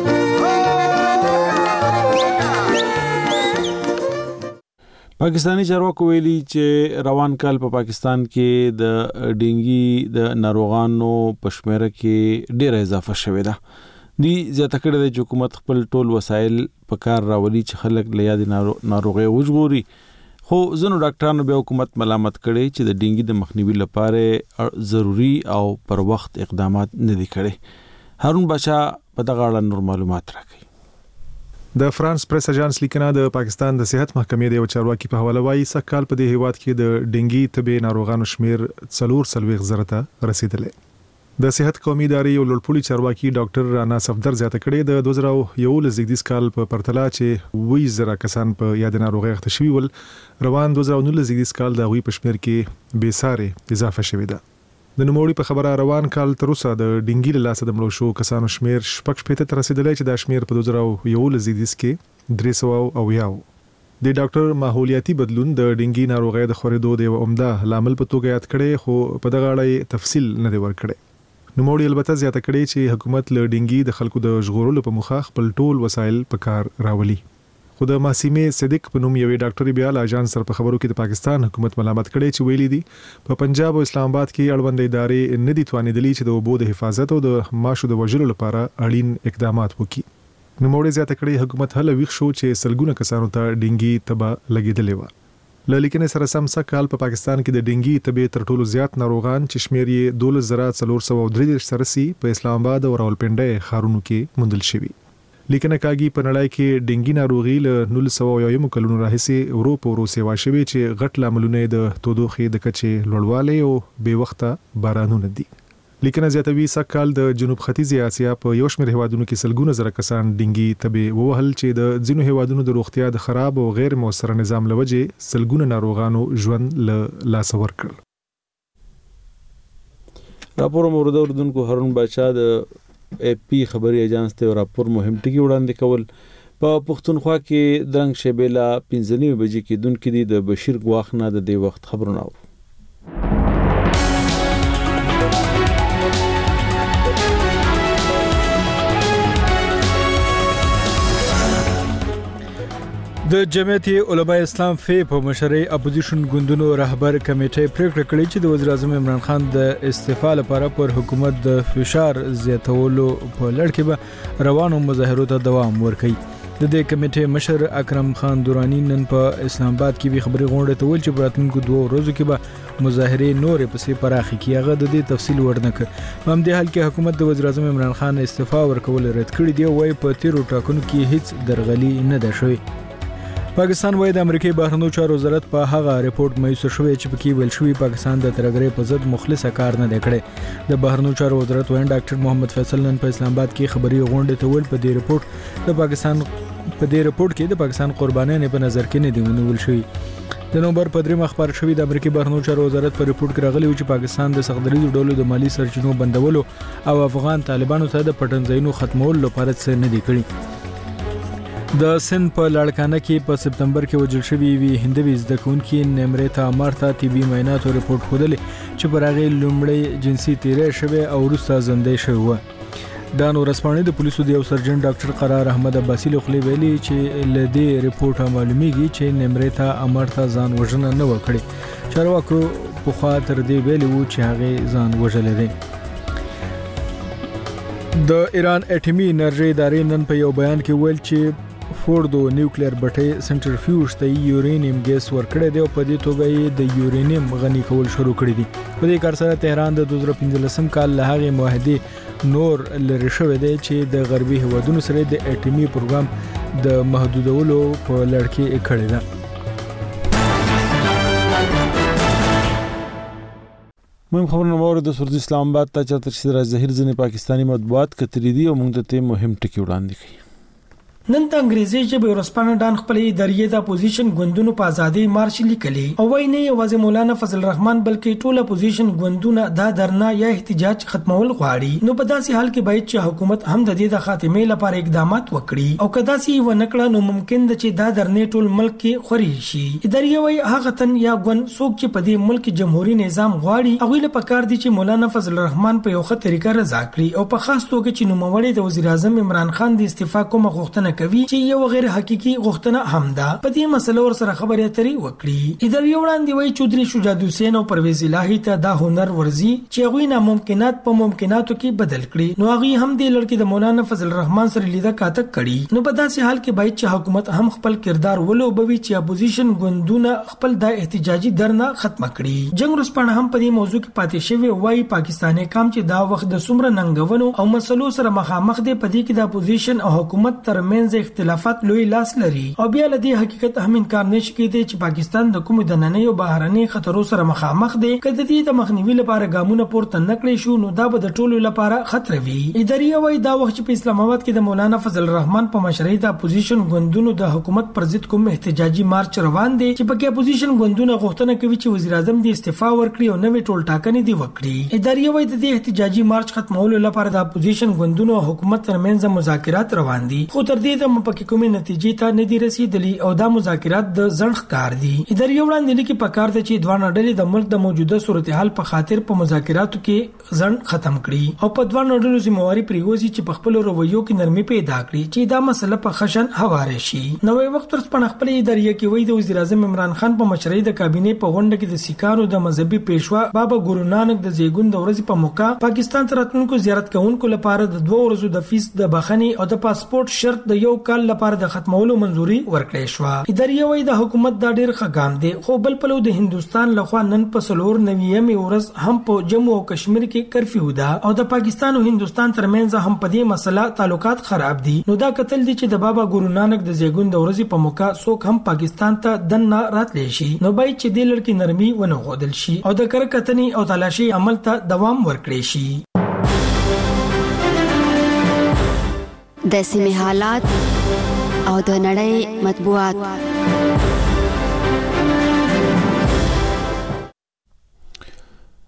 پاکستانی چارواکو ویلي چې روان کال په پا پاکستان کې د ډینګي د ناروغانو په شمیره کې ډېره اضافه شوې ده. دی زیاته کړې ده چې حکومت خپل ټول وسایل په کار راولي چې خلک له یادې ناروغۍ وژغوري، خو ځینو ډاکټرانو بیا حکومت ملامت کړي چې د ډینګي د مخنیوي لپاره ضروری او پر وخت اقدامات نه دي کړي. هارون بچا په دغه اړه نور معلومات راکړي. د فرانس پریس اژانس لیکنه د پاکستان د صحت محکمې د یو چارواکي په حواله وایي سکهال په دې هیواد کې د ډینګي طبي ناروغانو شمیر څلور سلويغ زره ته رسیدلی. د صحت قومي ادارې یو لوړپوړي چارواکي ډاکټر رانا صفدر زیاته کړې د دوه زره یولس زیږدیز کال په پرتله چې وی زره کسان په یاد ناروغۍ اخته شوي ول، روان دوه زره نولس زیږدیز کال د غوي په شمیر کې بې ساري اضافه شوې ده. د نوموړي په خبره روان کال تر اوسه د ډینګي له لاسه د مړو شو کسانو شمیر شپږ شپېته ته رسیدلی چې دا شمیر په دوه زره یولس زیږدیز کې درې سوه اویا و. د ډاکټر ماحولیاتي بدلون د ډینګي ناروغۍ د خورېدو د یو عمده لامل په توګه یاد کړی، خو په دغه اړه تفصیل نه دی ورکړی. نوموړي البته زیاته کړې چې حکومت له ډینګي د خلکو د ژغورلو په موخه خپل ټول وسایل په کار راولي. خو د معصومه صدیق په نوم یوې ډاکټري بیا له اژانس سره په خبرو کې د پاکستان حکومت ملامت کړي چې ویلي دي په پنجاب او اسلام آباد کې اړوند ادارې نه دي توانېدلي چې د اوبو د حفاظت او د ماشو د وژلو لپاره اړین اقدامات وکړي. نوموړي زیاته کړي حکومت هله ویښ شو چې سلګونه کسانو ته ډینګي تبه لګېدلې و. له لیکنې سره سم سکهال په پاکستان کې د ډینګي تبه تر ټولو زیات ناروغان چې شمیر یې دولس زره څلور سوه درې سره سي په اسلام آباد او راولپنډي ښارونو کې موندل شوي. لیکنه کاږي په نړۍ کې ډینګي ناروغي له نولس سوه اویایم کلونو راهیسې ورو په ورو سیوا شوې چې غټ لاملونه د تودوخې د کچې لوړوالی او بې وخته بارانونه دي. لیکنه زیاتوي سکهال د جنوب ختیځې اسیا په یو شمېر هیوادونو کې سلګونه زره کسان ډینګي تبه ووهل چې د ځینو هیوادونو د روغتیا د خراب او غیر موثر نظام له وجې سلګونه ناروغانو ژوند له لاسه ورکړل. راپور مورد اردوونکو هارون باچا د اے پی خبري ایجانس ته راپور مهم ټکی وړاندې کول. په پښتونخوا کې درنګ شبیلا پنځه نیمې بجې کې دونکو دي د بشیر ګواخ نه د دې وخت خبرونه. د جمعیت علماء اسلام فی په مشرۍ اپوزیشن ګوندونو رهبر کمیټې پریکړه کړې چې د وزیر اعظم عمران خان د استعفا لپاره پر حکومت د فشار زیاتولو په لړ کې به روانو مظاهرو ته دوام ورکړي. د دې کمیټې مشر اکرم خان دورانی نن په اسلام آباد کې به خبري غونډه ته ویل چې په راتلونکو دوه ورځو کې به مظاهرې نورې پسې پراخې کیږي. هغه د دې تفصیل ورنکړ. په همدې حال کې حکومت د وزیر اعظم عمران خان استعفا ورکول رد کړی دی. وايي په تیرو ټاکنو کې هیڅ درغلي نه ده شوې. پاکستان وايي د امریکای بهرنیو چارو وزارت په هغه ریپورت مایوسه شوی چې پکې ویل شوی پاکستان د ترګرې په ضد مخلص کار نه کړي. د بهرنیو چارو وزارت وایي ډاکټر محمد فیصل نن په اسلام آباد کې خبري غونډه ته ویل په دې ریپورت د پاکستان په دې ریپورت کې د پاکستان قربانیان په نظر کې نه دی ونیول شوی. د نومبر په دریم خبر شوی د امریکای بهرنیو چارو وزارت په ریپورت کې راغلی چې پاکستان د سختدریزو ډولو د مالی سرچینو بندولو او افغان طالبانو ته د پټنځایونو ختمولو لپاره څه نه دی کړی. د سند په لاړکانه کې په سپتمبر کې وجل شوی وی هندوی زده کوونکي نمرتا امارتا طبي معایناتو ریپورت خوده چې پر هغه لومړی جنسي تیرې شوی او وروسته زندې شوی و. دا نو رسمانه د پولیسو د یو سرجن ډاکټر قرار احمد عباسی له خلی ویلي چې لدی ریپورت معلومیږي چې نمرتا امارتا ځان وژنه نه وکړي. چارواکو په خوا تر دې ویلي وو چې هغه ځان وژلې دي. د ایران اټومي انرژي ادارې نن په یو بیان کې ویل چې فورډو نیوکلیر بټۍ سنټرفیوژ ته یورینیم ګیس ورکړی دی او په دې توګه یې د یورینیم غني کول شروع کړی دي. په دې کار سره تهران د دوه زره پنځلسم کال له هغې معاهدې نور لرې شوی دی چې د غربي هیوادونو سره د اټومي پروګرام د محدودولو په لړ کې کړی ده. مهم خبرونه مورد د سورز اسلام آباد ته چرته چې راز ظاهر ځنې پاکستانی مطبوعات کتري دي او موږ ته مهم ټکی وړاندې کړي. نن د انګریزي ژبې ورسپانه ډان خپلې ادارې د اپوزیشن ګوندونو په ازادي مارش لیکلي او وايي نه یوازې مولانا فضل الرحمن بلکې ټول اپوزیشن ګوندونه دا درنا یا احتجاج ختمول غواړي. نو په داسې حال کې باید چې حکومت هم د دې د خاتمې لپاره اقدامات وکړي او کدا سي و نکړه نو ممکن ده چې دا درنې ټول ملک کې خوري شي. ادارې وايي هغه تن یا ګوند څوک چې په دې ملک جمهوریت نظام غواړي هغه له پکار دي چې مولانا فضل الرحمن په یو ښه طریقه رضا کړي او په خاص توګه چې نوموړی د وزیر اعظم عمران خان د استعفا کومه غوښتنه کوي چې یو غیر حقيقي غوښتنه هم ده. په دې مسله ور سره خبرې اترې وکړي. ادارې وړاندې وایي چودري شجاع حسین او پرویز الهی ته دا هنر ورزي چې هغه ناممکنات په ممکناتو کې بدل کړي. نو هغه هم د لړکې د مولانا فضل الرحمن سره لیده کاته کړي. نو په داسې حال کې باید چې حکومت هم خپل کردار ولوبوي چې اپوزیشن ګوندونه خپل د احتجاجي درنه ختمه کړي. جنگ رسپانه هم په دې موضوع کې پاتې شوی وایي پاکستاني کام چې دا وخت د سمره ننګونو او مسلو سره مخامخ دي په دې کې د اپوزیشن او حکومت ترمنځ اختلافات لوی لاس لري او بیا له دې حقیقت هم انکار نشي کېدی چې پاکستان د کوم د نننۍ او بهرنۍ خطرو سره مخامخ دی. کله دې د مخنیوي لپاره ګامونه پورته نکړي شو نو دا به د ټولو لپاره خطر وي. ادارې وايي دا وخت په اسلام آباد کې د مولانا فضل الرحمن په مشرۍ د اپوزیشن ګوندونو د حکومت پر ضد کوم احتجاجي مارچ روان دي چې پکې اپوزیشن ګوندونه غوښتنه کوي چې وزیر اعظم د استعفا ورکړي او نوې ټول ټاکنې دی وکړي. ادارې وايي د دې احتجاجي مارچ ختمولو لپاره د اپوزیشن ګوندونو او حکومت ترمنځ مذاکرات روان دي خو تر دې د مپکې کومې نتیجې ته نه دي رسیدلي او دا مذاکرات د ځنډ کار دي. ادارې وړاندې لیکي په کار ده چې دوه ډلې د ملک د موجوده صورتحال په خاطر په مذاکراتو کې ځنډ ختم کړي او په دوه ډلو ذمہواری پریوزي چې په خپل رویو کې نرمي پیدا کړي چې دا مسله په خشن هواره شي. نوې وخت تر څپن خپل ادارې کې وایي د وزیر اعظم عمران خان په مشرۍ د کابینې په غونډه کې د سیکانو د مذهبي پیشوا بابا ګورو نانک د زیګون د ورځې په موقع پاکستان ته راتلونکو زیارت کوونکو لپاره د دوه ورځو د فیس د بخښنې او د پاسپورت شرط د یو کال لپاره د ختمولو منزوري ورکړې شو. ادارې وايي د حکومت دا ډېر ښه ګام دی خو بل پلو د هندستان لخوا نن په سلور نویمه ورځ هم په جموں او کشمیر کې کرفیو ده او د پاکستان او هندستان ترمنځ هم په دې مسله تعلقات خراب دي. نو دا قتل دي چې د بابا ګورو نانک د زیګون د ورځې په موقع څوک هم پاکستان ته دنه راتلی شي. نو باید چې د لړکی نرمي ونه غوډل شي او د کرکتنې او تلاشي عمل ته دوام ورکړي شي. د سیمې حالات او د نړۍ مطبوعات.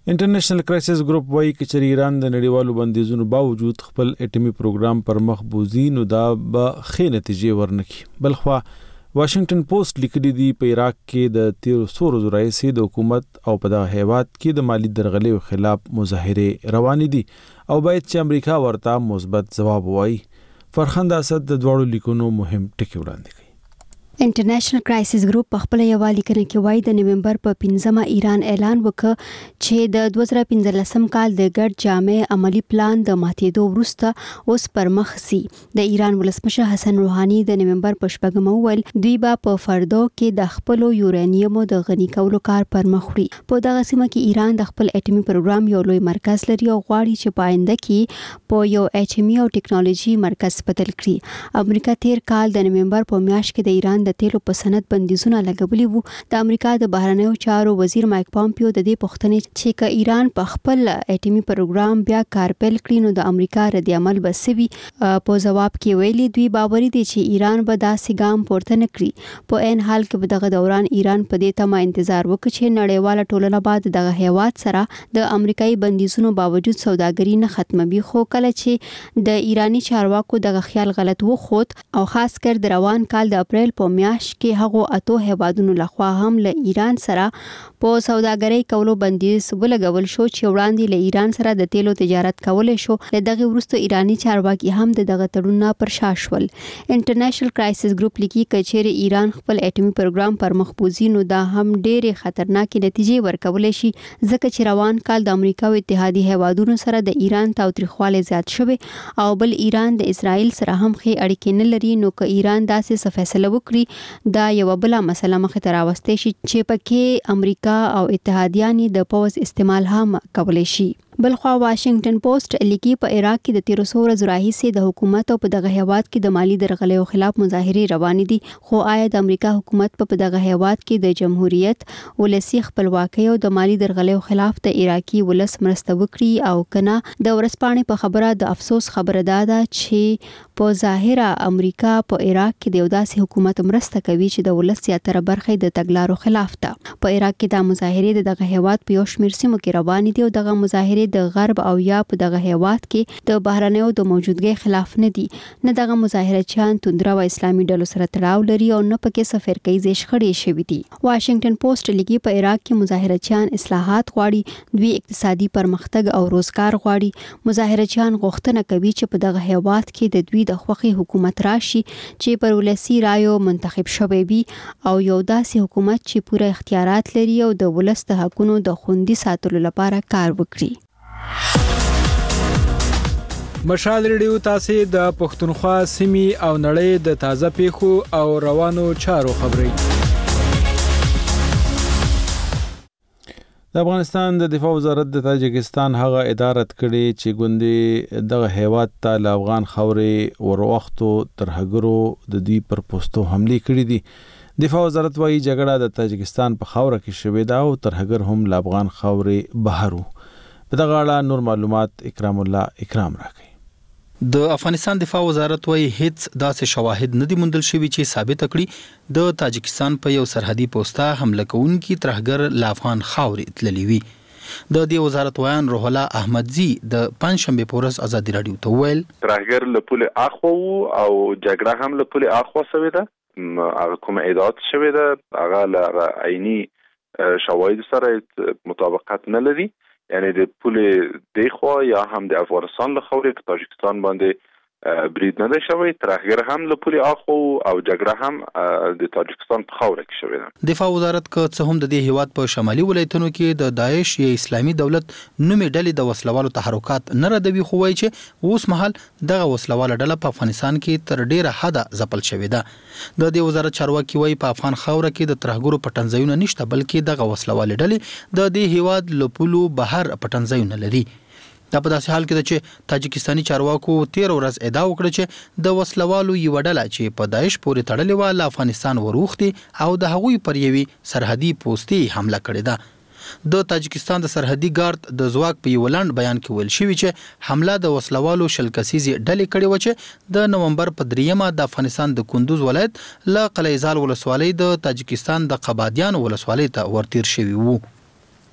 انټرنیشنل کرایسس ګروپ وايي چې ایران د نړیوالو بندیزونو باوجود خپل اټومي پروګرام پر مخ بوزي نو دا به ښې نتیجې ورنکړي. بلخوا واشنگټن پوسټ لیکلي دی په عراق کې د تیر څو ورځو راهیسې د حکومت او په دغه هیواد کې د مالی درغلۍ خلاف مظاهرې روانې دي او باید چې امریکا ورته مثبت ځواب ووایي. فرخنده اسد د دواړو لیکونو مهم ټکي وړاندې کوي. انټرنیشنل کرایسس ګروپ په خپل یو لیکنه کې وایي د نومبر په پنځمه ایران اعلان وکړ چې د دوه زره پنځلسم کال د ګډ جامع عملی پلان د ماتېدو وروسته اوس پر مخ سي. د ایران ولسمشر حسن روحاني د نومبر په شپږمه وویل دوی به په فردو کې د خپل یورانیوم د غني کولو کار پر مخ وړي. په دغه سیمه کې ایران د خپل اټومي پروګرام یو لوی مرکز لري او غواړي چې په آینده کې په یو اټومي او ټیکنالوژي مرکز بدل کړي. امریکا تیر کال د نومبر په میاشت کې د ایران د تیلو په صنعت بندیزونه لګولي وو. د امریکا د بهرنیو چارو وزیر مایک پامپیو د دې پوښتنې چې ک ایران په خپل اټومي پروګرام بیا کار پیل کړي نو د امریکا رد عمل بسوي په جواب کې ویلي دوی باوري دي چې ایران به داسې ګام پورته نه کړي. په عین حال کې په دغه دوران ایران په دې تمه انتظار وکړي چې نړیواله ټولنه بعد دغه هیواد سره د امریکایي بندیزونو باوجود سوداګري نه ختموي. خو کله چې د ایرانی چارواکو دغه خیال غلط وخوت او خاص کر د روان کال د اپریل په میاشت کې هغه اتو هیوادونو لخوا هم له ایران سره په سوداګرۍ کولو بندیز ولګول شو چې وړاندې له ایران سره د تیلو تجارت کولای شو. له دغه وروسته ایرانی چارواکي هم د دغه تړون پر شا شول. انټرنیشنل کرایسس ګروپ لیکي کچېر ایران خپل اټومي پروګرام پر مخ بوزي نو دا هم ډېرې خطرناکې نتیجې ورکولای شي ځکه چې روان کال د امریکا او اتحادي هیوادونو سره د ایران تاوتریخوالی زیات شوی او بل ایران د اسرائیل سره هم ښې اړیکې نه لري. نو که ایران داسې څه فیصله وکړي دا یو بل مسله مخ ته راوستي شي چې پکې امریکا او اتحادیان د پوز استعمال هم کولای شي. بلخوا واشنگټن پوسټ لیکي په عراق کې د تیر څو ورځو راهیسې د حکومت او په دغه هیواد کې د مالی درغلیو خلاف مظاهرې روانې دي. خو آیا د امریکا حکومت په دغه هیواد کې د جمهوریت ولسی خپلواکۍ او د مالی درغلیو خلاف د عراقي ولس مرسته وکړي او کنه؟ د ورځپاڼې په خبره د افسوس خبره ده چې په ظاهره امریکا په عراق کې د یو داسې حکومت مرسته کوي چې د ولس زیاتره برخه د تګلارو خلاف ده. په عراق کې د مظاهرې د دغه هیواد په یو شمېر سیمو کې روانې دي او دغه مظاهرې د غرب او یا په دغه هیواد کې د بهرنیو د موجودګۍ خلاف نه دي. نه دغه مظاهرچیان توندره او اسلامي ډلو سره تړاو لري او نه پکې څه فرقیزې شخړې شوي دي. واشنگټن پوسټ لیکي په عراق کې مظاهرچیان اصلاحات غواړي، دوی اقتصادي پرمختګ او روزګار غواړي. مظاهرچیان غوښتنه کوي چې په دغه هیواد کې د دوی د خوښې حکومت راشي چې پر ولسی رایو منتخب شوی وي او یو داسې حکومت چې پوره اختیارات لري او د ولس د حقونو د خوندي ساتلو لپاره کار وکړي. مشال ریډیو تاسو د پښتونخوا سیمې او نړۍ د تازه پیښو او روانو چارو خبري. د افغانستان د دفاع وزارت د تاجکستان هغه ادارت کړي چې ګوندې دغه هیواد ته ل افغان خوري وروختو ترهګرو د دې پر پوسټو حمله کړې دي. دفاع وزارت وايي جګړه د تاجکستان په خوره کې شوې ده او ترهګر هم ل افغان خوري بهرو. په دغه اړه نور معلومات اکرام الله اکرام راکړي. د افغانستان دفاع وزارت وايي هیڅ داسې شواهد نه دي موندل شوي چې ثابت کړي د تاجکستان په یو سرحدي پوسټه حمله کوونکي ترهګر ل افغان خاورې تللی وي. د دې وزارت ویان روح الله احمدزي د پنځشنبه پورس ازادي رادیو ته ویل ترهګر له پوله اخو او جګړه هم له پوله اخو شوې ده. هغه کوم ادعات شوې ده هغه له عیني شواهد سره مطابقت نه لري. یعنی د پولې دی خو یا هم د افغانستان له خوري په تاجکستان باندې برید نه دی شوی. ترهګر هم له پولې اخو او جګړه هم د تاجکستان په خوره کې شوې ده. دفاع وزارت که څه هم د دې هیواد په شمالي ولایتونو کې د داعش یا اسلامي دولت نومي ډلې د وسلوالو تحرکات نه ردوي، خو وایي چې اوس مهال دغه وسلواله ډله په افغانستان کې تر ډیره حده ځپل شوې ده. د دې وزارت چارواکي وایي په افغان خوره کې د ترهګرو پټنځایونه نشته، بلکې دغه وسلواله ډلې د دې هیواد له پولو بهر پټنځایونه لري. دا په داسې حال کې ده چې تاجکستاني چارواکو تیر ورځ ادعا وکړه چې د وسلوالو یو ډله چې په داعش پورې تړلې و له افغانستان وروختي او د هغوی پر یوې سرحدي پوستې حمله کړې ده. د تاجکستان د سرحدي ګارد د ځواک په یو لاند بیان کې ویل شوی چې حمله د وسلوالو شل کسیزې ډلې کړې و چې د نومبر په دریمه د افغانستان د کندوز ولایت له قلعه زال ولسوالۍ د تاجکستان د قبادیان ولسوالۍ ته ورتیر شوی وو.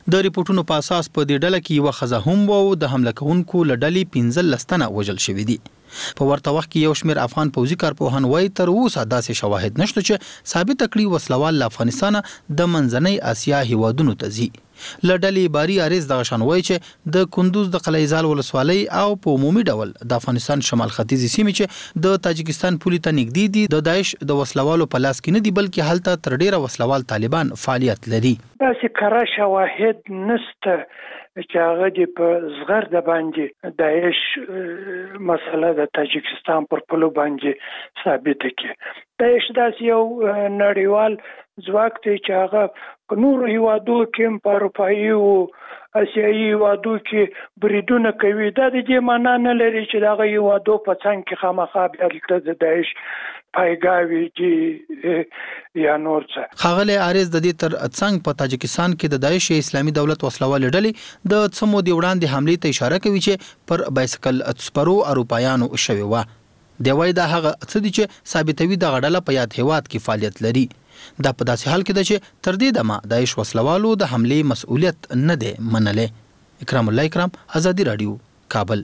د ریپورتونو په اساس په دې ډله کې یو خزه هم وو د حمله کوونکو لړلې پنځه لستنه وژل شوې دي. په ورته وخت کې یو شمېر افغان پوځي کارپوهان وایي تر اوسه داسې شواهد نشته چې ثابت کړي وسلوال له افغانستان د منځنۍ اسیا هیوادونو ته ځي. لړلې باری اریز دغه شان وایي چې د کندوز د قلعه زال ولسوالۍ او په عمومي ډول د افغانستان شمال ختیځي سیمې چې د تاجکستان پولې ته نږدې دي د داعش د وسلوالو په لاس کې نه دي بلکې هلته تر ډیره وسلوال طالبان فعالیت لري. داسې کره شواهد نشته چې هغه د په زغر د باندې داعش مسله د تاجکستان پر پلو باندې ثابت کړي. داعش داسې یو نړیوال ځواک دی چې هغه په نورو هیوادو کې په اروپایي او اسیایي هیوادو کې بریدونه کوي. دا د دې معنا نه لري چې دغه هیوادو په څنګ کې خامخا بیا د داعش پایګاوي دي یا نور څه. ښاغلی عارض د دې تر څنګ په تاجکستان کې د داعش اسلامي دولت وسلوال ډلې د څمو دی وړاندې حملې ته اشاره کوي چې پر بایسکل سپرو اروپایانو شوی و. دی وایي دا هغه څه دي چې ثابتوي د غډله په یاد هیواد کې فعالیت لري. دا په داسې حال کې ده چې تر دې دمه داعش وسلوالو د حملې مسؤلیت نه دی منلی. اکرام الله اکرام، ازادي رادیو، کابل.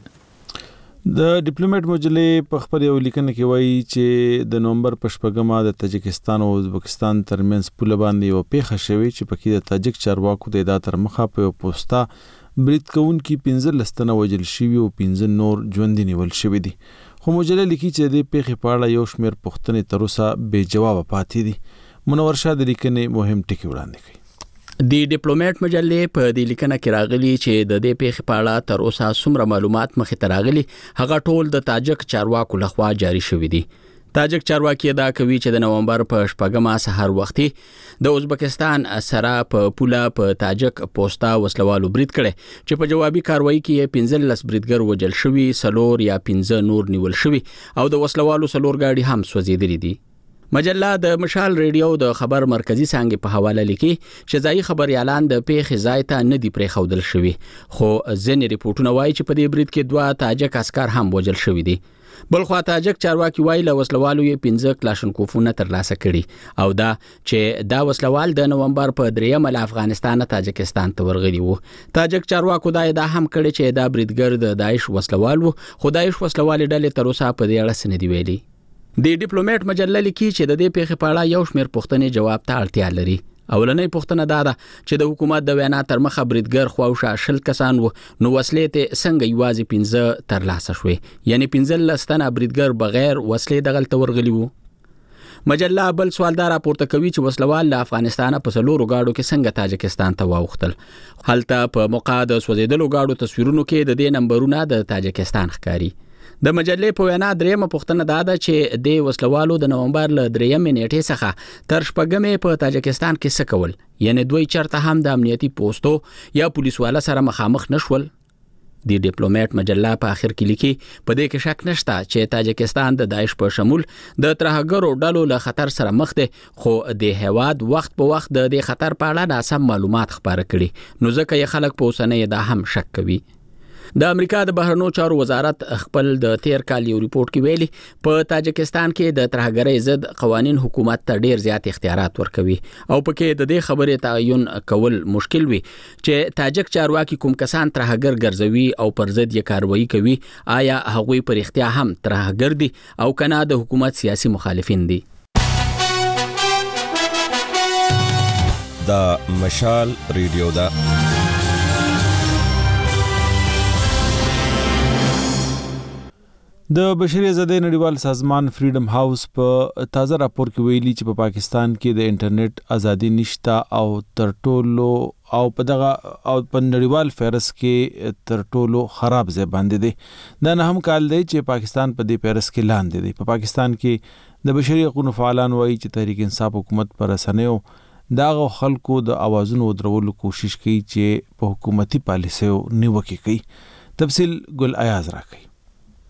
د ډیپلوماټ مجلې په خپل یو لیکنه کې وایي چې د نومبر په شپږمه د تاجکستان او ازبکستان ترمنځ پوله باندې یو پیښه شوې چې پکې د تاجک چارواکو د ادارې تر مخه په یو پوسټا برید کوونکي پنځه لستنه وژل شوي او پنځه نور ژوندي نیول شوي دي. خو مجلې لیکي چې د پیښې په اړه یو شمېر پوښتنې تر اوسه بې جوابه پاتې دي. منور شاه د لیکنې مهم ټکي وړاندې کوي. د ډیپلوماټ مجلې په دې لیکنه کې راغلي چې د دې پیښې په اړه تر اوسه څومره معلومات مخې ته راغلي هغه ټول د تاجک چارواکو لخوا جاری شوي دي. تاجک چارواکي دا کوي چې د نومبر په شپږمه سحر وختي د ازبکستان سره په پوله په تاجک پوسټا وسلوالو برید کړي چې په جوابي کاروایی کې پنځه لس بریدګر وژل شوي، سلور یا پنځه نور نیول شوي او د وسلوالو سلور گاډي هم سوځېدلې دي. مجله د مشال ریډیو د خبر مرکزی څنګه په حواله لیکي چې ځای خبريالان د پیښې ځای ته نه دی پرې خودل شوی، خو ځینې ریپورتونه وایي چې په دې برید کې دوه تاجک عسكر هم وژل شوي دي. بلخوا تاجک چارواکي وایي له وسلوالو یې پنځه کلاشنکوفونه ترلاسه کړي او دا چې دا وسلوال د نومبر په دریمه له افغانستان تاجکستان ته ورغلي وو. تاجک چارواکو دا دا هم کړي چې دا بریدګر د داعش وسلوال وو، خو داعش وسلوال ډلې تر اوسه په دې اړه څه نه دی ویلي. د ډیپلوماټ مجله لیکي چې د دې پیښې په اړه یو شمېر پوښتنې جواب ته اړتیا لري. اولنۍ پوښتنه دا ده چې د حکومت د وینا تر مخه بریدګر خواوشا شل کسان وو، نو وسلې ته څنګه یوازې پنځه ترلاسه شوې، یعنی پنځه لس تنه بریدګر بغیر وسلې دغلته ورغلي وو. مجله بل سوال دا راپورته کوي چې وسلوال له افغانستان په سلورو گاډو کې څنګه تاجکستان ته واوختل. هلته په موقع د سوځېدلو گاډو تصویرونو کې د دې نمبرونه د تاجکستان ښکاري. د مجلې په وینا دریمه پوښتنه دا ده چې د وسلوالو د نومبر له دریمې نیټې څخه تر شپږمې په تاجکستان کې څه کول، یعنی دوی چرته هم د امنیتي پوسټو یا پولیسواله سره مخامخ نشول. د ډیپلوماټ مجله په اخر کې لیکي په دې کې شک نشته چې تاجکستان د داعش په شمول د ترهګرو ډلو له خطر سره مخ دی، خو د هیواد وخت په وخت د دې خطر په اړه ناسم معلومات خپاره کړي، نو ځکه یې خلک په اوسنۍ دا هم شک کوي. د امریکا د بهرنیو چارو وزارت خپل د تیر کال یو ریپورت کې ویلي په تاجکستان کې د ترهګرۍ ضد قوانین حکومت ته ډیر زیات اختیارات ورکوي او پکې د دې خبرې تعین کول مشکل وي چې تاجک چارواکي کوم کسان ترهګر ګرځوي او پر ضد یې کاروایی کوي، آیا هغوی پر اختیار هم ترهګر دي او کنه د حکومت سیاسي مخالفین دي. دا مشال ریډیو دا د بشري ازادۍ نړیوال سازمان فریډم هاوس په تازه راپور کې ویلي چې په پا پاکستان کې د انټرنیټ ازادي نشته او تر ټولو او په دغه او په نړیوال فهرست کې تر ټولو خراب ځای باندې دی. دا نه هم کال دی چې پاکستان په دې فهرست کې لاندې دی. په پا پاکستان کې د بشري حقوقو فعالان وایي چې تحریک انصاف حکومت پر رسنیو دغه خلکو د اوازونو درولو کوشش کوي چې په حکومتي پالیسیو نیوکه کوي. تفصیل ګل ایاز راکړي.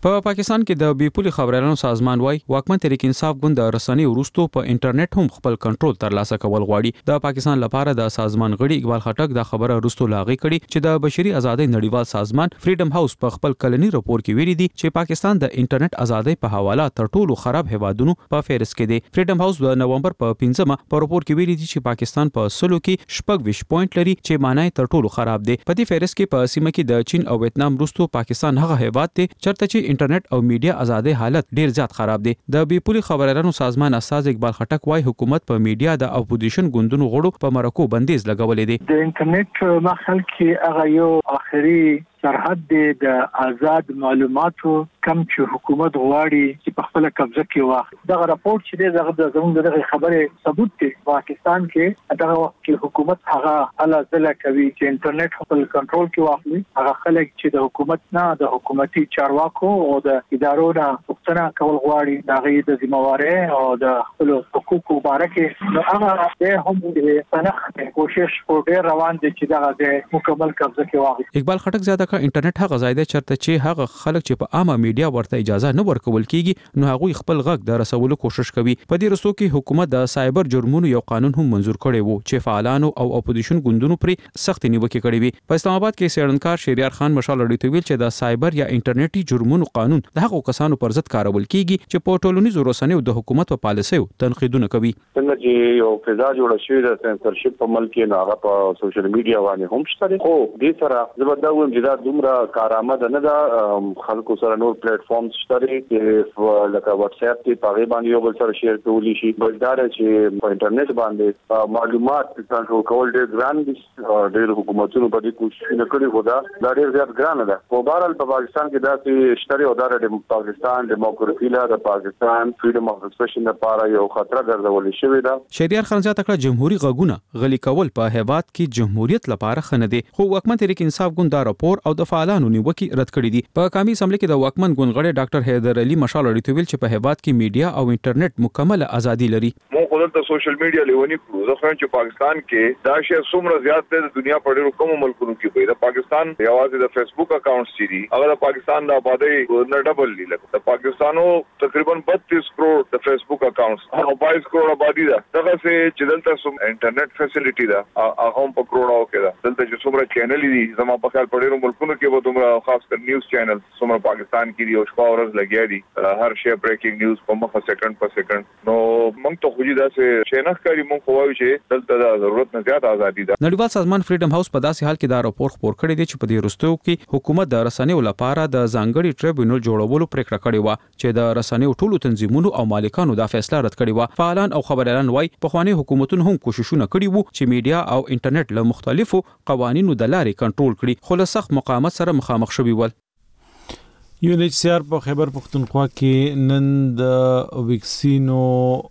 په پا پاکستان کې د بیپولي خبريالانو سازمان وايي واکمن تحریک انصاف ګوند د رسنۍ ورستو په انټرنیټ هم خپل کنټرول ترلاسه کول غواړي. د پاکستان لپاره د سازمان غړي اقبال خټک د خبره ورستو لاغي کړي چې د بشري ازادۍ نړیوال سازمان فریډم هاوس په خپل کلنی راپور کې ویلي دي چې پاکستان د انټرنیټ ازادۍ په حواله تر ټولو خراب هوادونو په فهرست کې دی. فریډم هاوس د نومبر په پنځمه په راپور کې ویلي دي چې پاکستان په سلو کې شپږ ویش پوینټ لري چې معنی تر ټولو خراب دی. په دې فهرست کې په سیمه کې د چین او ویتنام وروسته پاکستان هغه هیواد دی چرته چې انټرنیټ او میډیا ازادۍ حالت ډیر زیات خراب دی. د بیپولي خبريالانو سازمان استاد اقبال خټک وايي حکومت په میډیا د اپوزیشن ګوندونو غړو په مرکو بندیز لګولې دي. د انټرنیټ مخال کې هغه یو اخري سرحد د آزاد معلوماتو کم چې حکومت غواړي چې په خپل قبضه کې واخلي. دا راپورټ چې دغه د زموږ دغه خبره ثبوت دی پاکستان کې دغه وخت کې حکومت هغه اعلی ځله کوي چې انټرنیټ خپل کنټرول کې واخلي. هغه خلک چې د حکومت نه د حکومتي چارواکو او د ادارو نه پوښتنه کول غواړي د غي د ذمہواری او د خپل حقوقو مبارکه نو هغه به هم د پناه کوشش په ډیر روان دي چې دغه د مکمل قبضه کې واخلي. اقبال خټک زیاته کړ انټرنیټ هغه ځای دی چرته چې هغه خلک چې په عامه میډیا ورته اجازه نه ورکول کیږي نو هغه خپل غږ د رسولو کوشش کوي. په دې رسو کې حکومت د سایبر جرمونو یو قانون هم منزور کړی وو چې فعالانو او اپوزیشن ګوندونو پرې سخت نیوکه کړې وي. په اسلام آباد کې سیړنکار شهریار خان مشال اړیته ویل چې د سایبر یا انټرنیټي جرمونو قانون د هغو کسانو پر ضد کارول کیږي چې په ټولنیزو رسنیو د حکومت په پالیسیو تنقیدونه کوي. څنګه چې یو فضا جوړه شوې ده سنسرشپ په ملک کې نه هغه په سوشل میډیا باندې هم شته. خو دې سره زبردا ویم چې دا دومره کارآمد نه ده. خلکو سره نور پلیټ فارمز شته چې لکه واتس اپ کې پاغي باندې یو بل سره شیر کولی شي. بلدار چې په انټرنیټ باندې معلومات کنټرول کول ډېر ګران دي. ډېر حکومتونو په دې کوشش نه کړې خو دا ډېر زیات ګران ده. په بهرحال په پاکستان کې دا چې شتري او د پاکستان ډیموکراسي لا د پاکستان فریډم اف ایکسپریشن لپاره یو خطر ګرځول شوی ده. شهریار خان زیاته کړه جمهوریت غږونه غلي کول په هیواد کې جمهوریت لپاره خنه دي. خو واکمن تحریک انصاف ګوند دا راپور او د فعالانو نیوکه رد کړې دي. په قومي اسمبلی کې د واکمن ګوند غړي ډاکټر حیدر علي مشال اړیته ویل چې په هیواد کې میډیا او انټرنیټ مکمل ازادي لري. مو خپل ته سوشل میډیا لیونی کړو ځکه چې پاکستان کې دا شی څومره زیات دی د دنیا په ډیرو کومو ملکونو کې وي. د پاکستان یوازې د فیسبوک اکاونټ سي دي هغه د پاکستان د آبادی نه ډبل دي. لکه د پاکستانو تقریبا بتیس کروڑ د فیسبوک اکاونټس او بایس کروڑ آبادی ده. دغه چې چې دلته سم انټرنیټ فیسیلیټي ده هغه هم په کروڑو کې ده. دلته چې څومره چینل دي زموږ په خیال په ډیرو ملکونو کې به دومره خاص کر نیوز چینل څومره پاکستان کې دی او شپه ورځ لګیا دي هر شی بریکینګ نیوز په مخه سکند په سکند. نو موږ ته خو دې داسې شي نه ښکاري. موږ خو وایو چې دلته د ضرورت نه زیات ازادي ده. نړیوال سازمان فریډم هاوس په داسې حال کې دا راپور خپور کړی دی چې په دې وروستیو کې حکومت د رسنیو لپاره د ځانګړي ټریبیونل جوړولو پریکړه کړې و چې د رسنیو ټولو تنظیمونو او مالکانو دا فیصله رد کړې و. فعالان او خبريالان وايي په خواني حکومتونو هم کوششونه کړي وو چې میډیا او انټرنیټ له مختلفو قوانینو د لارې کنټرول کړي خو له سخت مقاومت سره مخامخ شوي ول. یو ان ایچ سی آر په خیبر پختونخوا کې نن د ویکسینو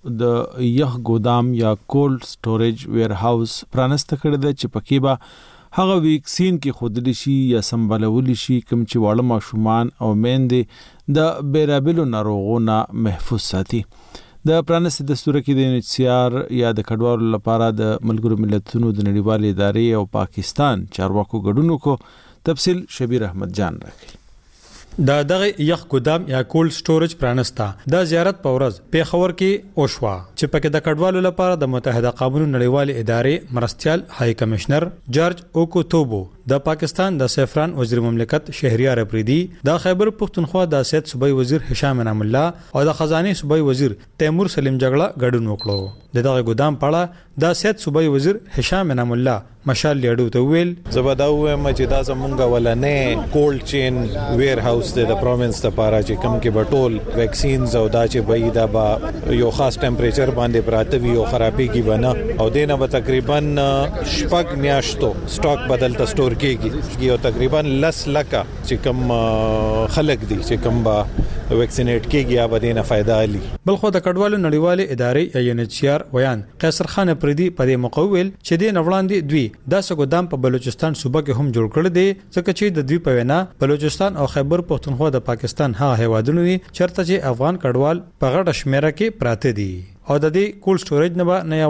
د یخ ګودام یا کولډ سټوریج ویر هاوس پرانست کړی دی چې پکې به هغه ویکسین کې خودلی شي یا سمبالول شي کوم چې واړه ماشومان او میندې د بیرابلو ناروغونو محفوظ ساتي. د پرانست دستور کې د ان ایچ سی آر یا د کډوالو لپاره د ملګرو ملتونو د نړیوالې ادارې او پاکستان چارواکو ګډون کو. تفصیل شبیر احمد جان راکړي. دا دغه یخ ګودام یا کولډ سټوریج پرانستا د زیارت په ورځ پیښور کې اوشوا چې پکې د کډوالو لپاره د متحده قومونو نړیوالې ادارې مرستيال های کمشنر جارج اوکوتوبو د پاکستان د سفران وزیر مملکت شهریار افریدي د خیبر پختونخوا د سیاست صوبای وزیر هشام انعام الله او د خزانه صوبای وزیر تیمور سلیم جګړه ګډون وکړو. دغه ګودام پاړه د سیاست صوبای وزیر هشام انعام الله مشال لیډو ته ویل زبداو مچدا زمونږ ولنه کولډ چین ویر هاوس د پروینس لپاره چې کم کې بټول ویکسینز او دا چې بې دا با یو خاص ټمپریچر باندې پراته وی او خرابې کی بنه او دینه به تقریبا شپږ میاشتو سټاک بدل ته سٹور کیږي یو تقریبا لس لکه چې کم خلک دي چې کم با ویکسینیټ کیږي یا به دینه فائدہ علي. بلخو د کډوالو نړیوالې ادارې یا ان ایچ سی آر ویان قیصر خان افریدي په دې مقول چې د نوړاندې دوی د سګودام په بلوچستان صوبه کې هم جوړ کړی دی ځکه چې د دوی په وینا بلوچستان او خیبر پختونخوا د پاکستان ها هیوادونو چرته چې افغان کډوال په غټه شمیره کې پراته دي او د دې کول سټوریج نه نه یوازې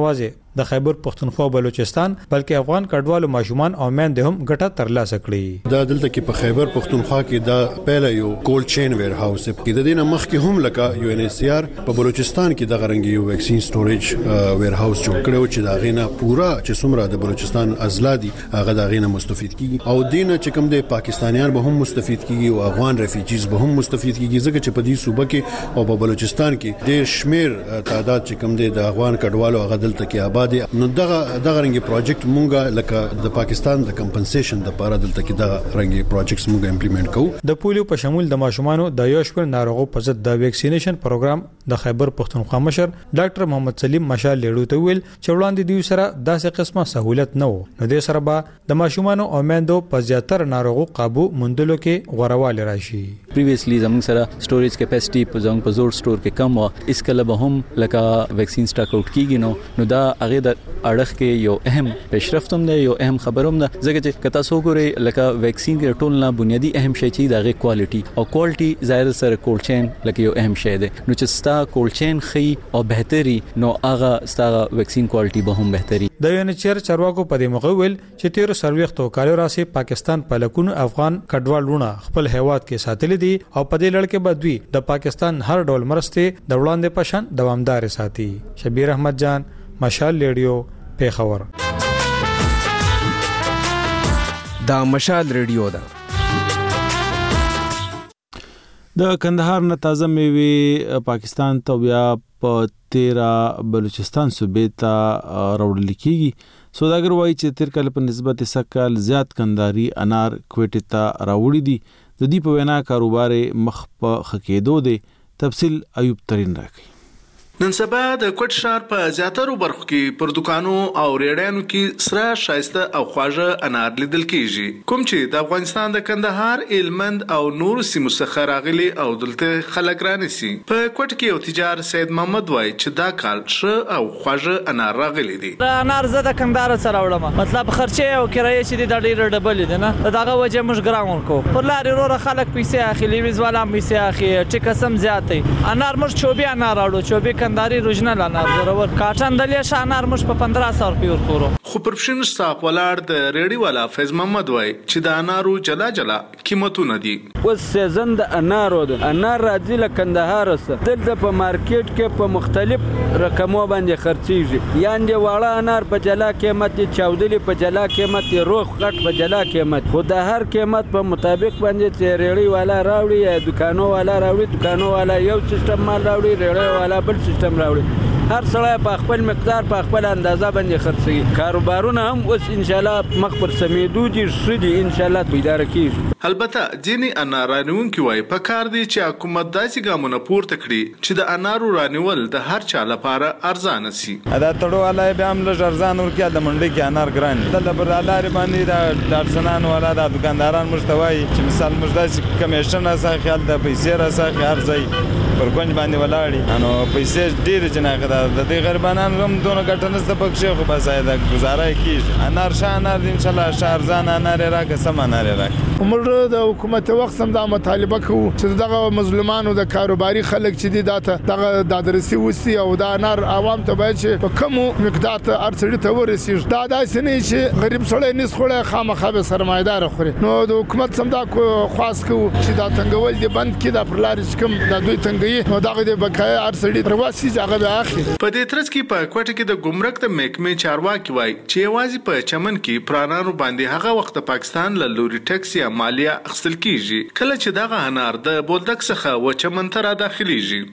د خیبر پښتونخوا بلوچستان بلکې افغان کډوالو ماشومان او میندې هم ګټه ترلاسه کړي. دا دلته کې په خیبر پښتونخوا کې دا پهله یو کولډ چین ویر هاوس کې د دینه مخ کې هم لکه یو ان ایس سی آر په بلوچستان کې د غرنګ یو ویکسین سټوریج ویر هاوس جوړ کړو چې دا غینه پورا چې څومره د بلوچستان ازلادي هغه دا غینه مستفید کیږي او دینه چې کوم د پاکستانیان به هم مستفید کیږي او افغان ریفیوجیز به هم مستفید کیږي ځکه چې په دې صوبه کې او په بلوچستان کې ډېر شمیر تعداد چې کوم د افغان کډوالو هغه دلته کې آبادی نو دغه دغه رنګ پروجیکټ مونږه لکه د پاکستان د کمپنسیشن د لپاره دلته کې دغه رنګ پروجیکټس مونږه امپلیمنٹ کوو. د پولیو په شمول د ماشومانو د یو شمېر ناروغو په ضد د ویکسینیشن پروګرام د خیبر پښتونخوا مشر ډاکټر محمد سلیم مشال لیړو ته ویل چې وړاندې دوی سره داسې قسمه سہولت نه و نو د سره به د ماشومانو او میندو په زیاتره ناروغو قابو موندلو کې غوړوالی راشي. پریویسلی زموږ سره سټوریج کیپاسټي په زموږ په زوړ سټور کې کم و اس کله به هم لکه ویکسین سټاک اوټ کیږي نو نو دا هغه د اړخ کې یو اهم پیشرفت هم ده یو اهم خبروم ده ځکه چې کته سو ګوري لکه ویکسین کې ټول نه بنیادی اهم شی چې دغه کوالټي او کوالټي ظاهر سره کولډ چین لکه یو اهم شی ده نو چې ستا کولډ چین خي او بهتري نو هغه ستا ویکسین کوالټي به هم بهتري. د یو ان ایچ ار چارواکو په دې موقع ویل چې تیر سرويختو کالو راسي پاکستان په لکونو افغان کډوالونه خپل هیواد کې ساتل دي او په دې لړ کې بدوي د پاکستان هر ډول مرسته د وړاندې پشن دوامدار ساتي. شبیر احمد جان مشال ریډیو پیښور. دا مشال ریډیو ده. د کندهار نه تازه میوي پاکستان ته بیا په تیرا بلوچستان صوبې ته راوړل کیږي. سوداګر وایي چې تیر کال په نسبت سکهال زیات کندهاري انار کوټه ته راوړي دي. د دې په وینا کاروبار مخ په خکېدو دي. تفصیل ایوب ترين راکړي. نن سبا د کوټ شهر په زیاترو برخو کې پر دکانو او ریډیانو کې سره شایسته او خواږه انار لیدل کیږي کوم چې د افغانستان د کندهار هلمند او نور سیمو څخه راغلي او دلته خلک رانیسي. په کوټ کې یو تجار سید محمد وای چې دا کال ښه او خواږه انار راغلي دي. دا انار زه د کندهار سره وړم مطلب خرچه او کرایه چې د ډیر ډبل دي نه داغه وجه موږ ګرام ورکو پر لارې وروره خلک پیسې اخلي ویزوالا پیسې اخلي چې قسم زیاتې انار موږ چوبې انار راوړو چوبې کندهاري روجنل انار ضرور کاټن دلې ش انار مش په پندرہ سو روپے ورکورو. خو پر پښین صاحب ولاړ د ریډي والا فیض محمد وای چې د انارو جلا جلا قیمتونه دي. اوس سیزن د انارو ده انار راځي له کندهار سره دلته په مارکیټ کې په مختلف رقمو باندې خرڅيږي یان دی واړه انار په جلا قیمت دي چاودلي په جلا قیمت دي روغ غټ په جلا قیمت خو د هر قیمت په مطابق باندې چې ریډي والا راوړي یا دکانو والا راوړي دکانو والا یو سیستم مال راوړي ریډي والا بل سیستم راوړي هر سړی په خپل مقدار په خپل اندازه باندې خرڅي. کاروبارونه هم اوس ان شاء الله مخ پر سمیدو دي شدي ان شاء الله پیدار کیږي. البته ځینې انار رانیونکي وای په کار دي چې حکومت داسې ګامونه پورته کړي چې د انارو رانیول د هر چا لپاره ارزانه سي. دا تړو علای به هم لږ ارزان ورکړي د منډي کې انار ګران د پر لارې باندې د دارسنان ولا د دکانداران مشتوي چې مثال مجدد کمیشن اساس خیال د پیسې راسه هر ځای پر ګونج باندې ولاړی انو پیسې ډیر جناغه د دې غربانان هم دونه ګټنه سبق شي خو بس دا گزاره کیږي انار شاه انار ان شاء الله شهرزان انار راکه سم انار راکه. موږ د حکومت وخت سم د مطالبه کوو چې دغه مظلومانو د کاروباري خلک چې دي داته دغه د درسي وسی او د انار عوام ته باید چې په کوم مقدار ته ارڅړي ته ورسیږي دا داسې نه چې غریب سړی نس خوړه خامخا به سرمایدار خوري. نو د حکومت سم دا خاص کوو چې دا تنګول دي بند کړي د پرلارش کوم د دوی تنګي نو دغه د بقای ارڅړي پرواسی ځای به اخلي. په دې ترڅ کې په کوټه کې د ګمرک د محکمې چارواکي وای چې یوازې په چمن کې پرانانو باندې هغه وخت پاکستان له لوري ټکس یا مالیه اخیستل کیږي کله چې دغه انار د بولدک څخه و چمن ته را داخليږي.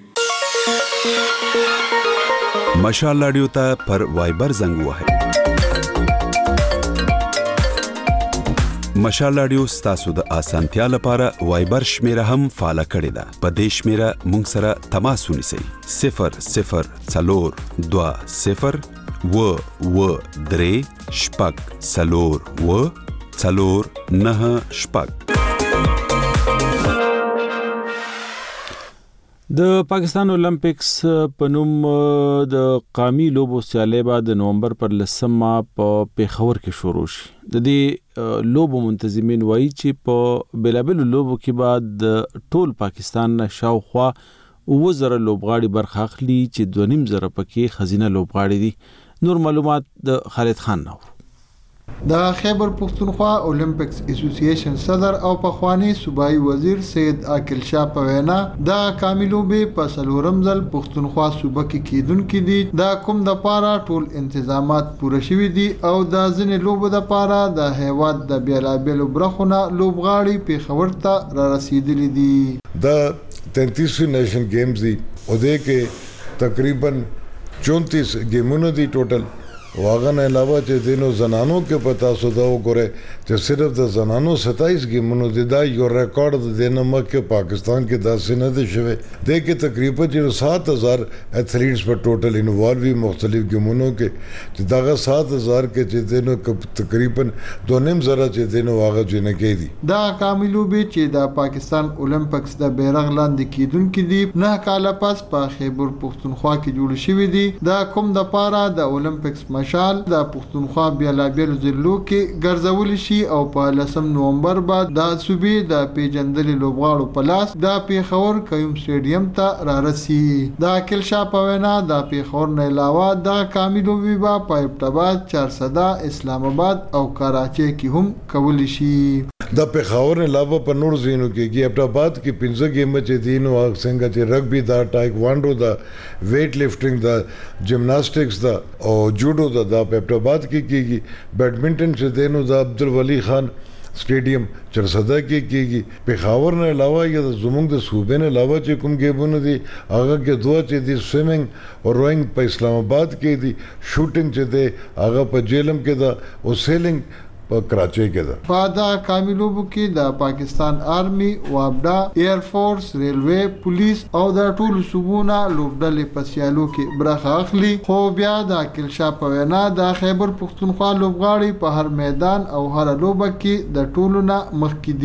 مشال رادیو ته پر وایبر زنګ وهه. مشال رادیو ستاسو د اسانتیا لپاره وایبر شمیره هم فعال کړی ده. په دې شمیره مونږ سره تماس ونیسئ صفر صفر څلور دوه صفر و و درې شپږ څلور و څلور نه شپږ. د پاکستان اولمپکس په نوم د قومي لوبو سیالي به د نومبر پر لسمه په پیښور کې شروع شي. د دې لوبو منتظمین وایي چې په بلابل لوبو کې بعد د ټول پاکستان شاوخوا اوه زره لوبغاړي برخه اخلي چې دوه نیم زره پکې خزینه لوبغاړي دي. نور معلومات د خالد خان نو. د خیبر پختونخوا اولمپکس اسوسییشن صدر او پخوانی صوبایي وزیر سید عاقل شاه په وینا د کاملوبې په سلورم ځل پختونخوا صوبه کې کېدونکې دي د کوم د پاره ټول تنظیمات پوره شوي دي او د ځینې لوبو د پاره د هیواد د بیلابېلو برخونه لوبغاړي پیښور ته را رسیدلي دي. د تینتیسویں نیشن گیمز دي او دې کې تقریبا چونتیس گیمونه دي ټوټل. واغه نه علاوه چې دینو زنانو کې پتا سو دا وګوره چې صرف د زنانو ستایس گیمونو دي دا یو ریکارډ د دینمه کې پاکستان کې داسې نه دي شوی د کې تقریبا چې سات هزار ایتھلیټس په ټوټل انوالو وي مختلف گیمونو کې چې داغه سات هزار کې چې دینو تقریبا دوه نیم زره چې دینو واغه جن کې دي. دا کاملو به چې د پاکستان اولمپکس د بیرغ لاندې کیدونکې دي نه کال پس په خیبر پختونخوا کې جوړ شوی دي. دا کوم د پاره د اولمپکس مشال د پختونخوا بیلابېلو ضلعو کې ګرځول شي او په لسم نومبر بعد د صوبې د پیجندلې لوبغاړو په لاس د پیښور قیوم سټیډیم ته را رسي. د عاقل شاه په وینا د پیښور نه علاوه د کاملو ویبا په ابتباد چارسده اسلام آباد او کراچۍ کې هم کول شي. د پیښور علاوه په نور ځینو کې ابتباد کې پنځه گیم چې دینو څنګه چې رګبي دا ټایکوانډو دا ویټ لفټینګ دا جمناسټکس دا او جوډو دا د ابتباد کې کېږي. بیډمنټن چې دینو د عبدالولی خان سټیډیم چرسده کې کېږي. پیښور نه علاوه یا زموږ د صوبې نه علاوه چې کوم گیمونه دي هغه کې دوه چې دي سویمنګ او روینګ په اسلام آباد کې دي. شوټینګ چې دی هغه په جیلم کې ده او سیلینګ په کراچۍ کې ده. په دا کاملوبو کې د پاکستان آرمي وابډا ایر فورس ریلوے پولیس او د ټولو صوبونو لوبډلې په سیالو کې برخه اخلي. خو بیا د عاقل شاه په وینا د خیبر پختونخوا لوبغاړي په هر میدان او هر لوبه کې د ټولو نه مخکې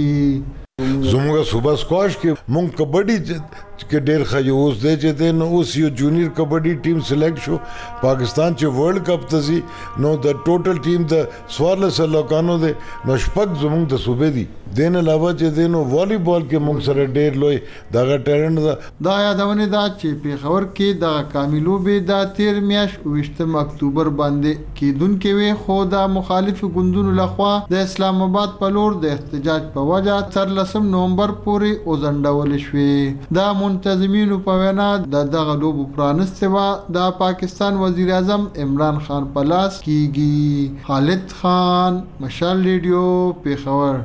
دي. زموږ صوبه سکواش کې مونږ کبډي کې ډېر ښه اوس دی چې دی نو اوس یو جونیئر کبډي ټیم سلیکټ شو. پاکستان چې ورلد کپ ته ځي نو د ټوټل ټیم د څوارلس لوکانو دی نو شپږ زموږ د صوبې دي. دین علاوه چې دی نو والی بال کې موږ سره ډېر لوی دغه ټیلنټ ده. دا یادونه ده چې پیښور کې د کاملوبې د تیر میاشت اوویشتم اکتوبر باندې کېدونکې وي خو د مخالفو ګوندونو لخوا د اسلام آباد په لور د احتجاج په وجه تر لسم نومبر پورې وځنډول شوې. د منتظمینو په وینا د دغه لوبو پرانستوا د پاکستان وزیر اعظم عمران خان په لاس کیږي. خالد خان مشال ریډیو پیښور.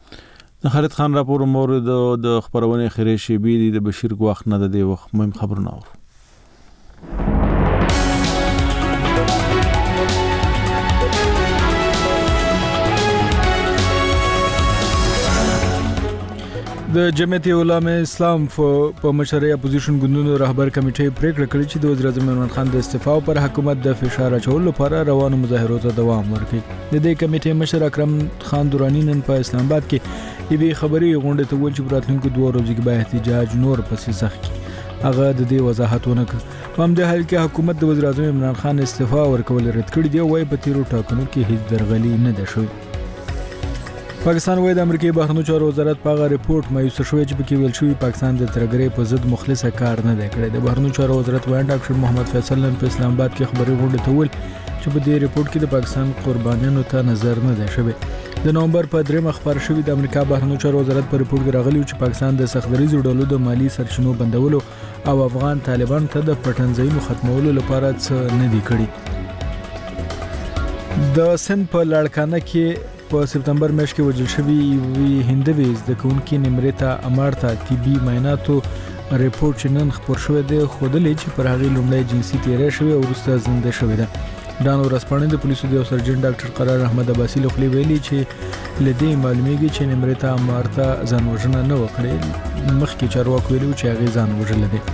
د خالد خان راپور مورد د خبرونه خیره شی بي د بشیر غواخ نه د وخت مهم خبرونه اورو. د جمعیت علماء اسلام په مشرۍ اپوزیشن ګوندونو رهبر کمیټې پریکړه کړې چې د وزیر اعظم عمران خان د استعفا پر حکومت د فشار اچولو لپاره روانو مظاهرو ته دوام ورکړي. د دې کمیټې مشر اکرم خان دورانی نن په اسلام آباد کې یوې خبري غونډه ته ویل چې براتلونکو دوه ورځې کې به احتجاج نور پسې سخت کړي. هغه د دې وضاحت ونه کړ. په همدې حال کې حکومت د وزیر اعظم عمران خان استعفا ورکول رد کړی دی او وايي په تیرو ټاکنو کې هیڅ درغلي نه ده شوې. پاکستان وايي د امریکای بهرنیو چارو وزارت په هغه ریپورت مایوس شوی چې پکې ویل شوی پاکستان د ترګرې په ضد مخلص کار نه دی کړی. د بهرنیو چارو وزارت وایي ډاکټر محمد فیصل نن په اسلام آباد کې خبري غونډه ته ویل چې په دې ریپورت کې د پاکستان قربانیانو ته نظر نه دی شوی. د نومبر په دریم خبر شوی د امریکا بهرنیو چارو وزارت په ریپورت کې راغلی چې پاکستان د سختدریزو ډلو د مالی سرچینو بندولو او افغان طالبان ته د پټنځایونو ختمولو لپاره څه نه دی کړی. د سند په لاړکانه کې په سپتمبر میاشت کې وژل شوی وی هندوی د کونکي نمرتا امارتا طبي معایناتو ریپورت چې نن خبر شوی دی خودلې چې پر هغه لومړی جنسي تیری شوی او وروسته زنده شوی ده. ډانو رسپانې د پولیسو د سرجن ډاکټر قرار احمد عباسی لخوا ویلي چې لدې معلومیږي چې نمرتا امارتا ځان وژنه نه وکړي. مخکې چارواکو ویلي چې هغه ځان وژل دي.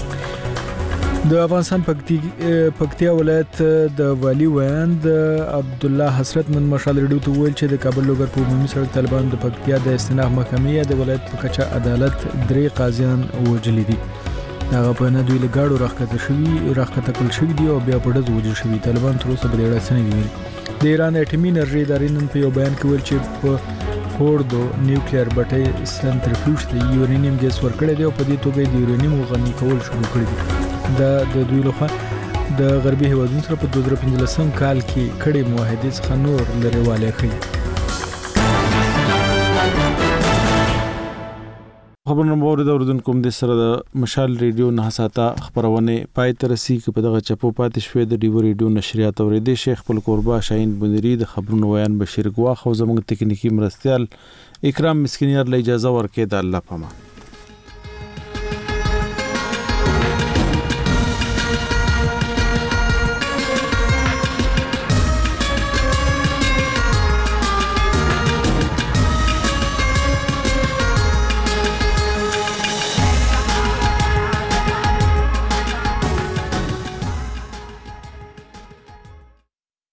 د افغانستان پکتیا ولایت د والی ویاند عبد الله حسرت نن مشال ریډیو ته ویل چې د کابل لوګر په عمومي سړک طالبان د پکتیا د استناف محکمې د ولایت په کچه عدالت درې قاضیان وژلي دي. هغه په نه دوی له گاډو راخته شوی راخته کول شوی دی او بیا په ډز وژل شوی. طالبان تر اوسه په دې اړه څه نه ویلي. د ایران اټومي انرژي ادارې نن په یو بیان کې ویل چې په فورډو نیوکلیر بټۍ سنټریفیوژ ته یورانیم ګیس ورکړی دی او په دې توګه د یورانیم غني کول شروع کړی دی. دا د دوی لخوا د غربي هیوادونو سره په دوه زره پنځلسم کال کې کړي معاهدې څخه نور لريواله کوي. خبرونه مورد د اردن کوم د سره د مشال ریډیو نه ساته خبرونه پای تر سي کې په دغه چپو پاتې شوې د ډیو ریډیو نشریات اوریدي شیخ خپل قربا شاهین بنری د خبرونو ویان بشیر ګوا خو زموږ تکنیکی مرستيال اکرام مسکینیار له اجازه ورکې د الله پامان.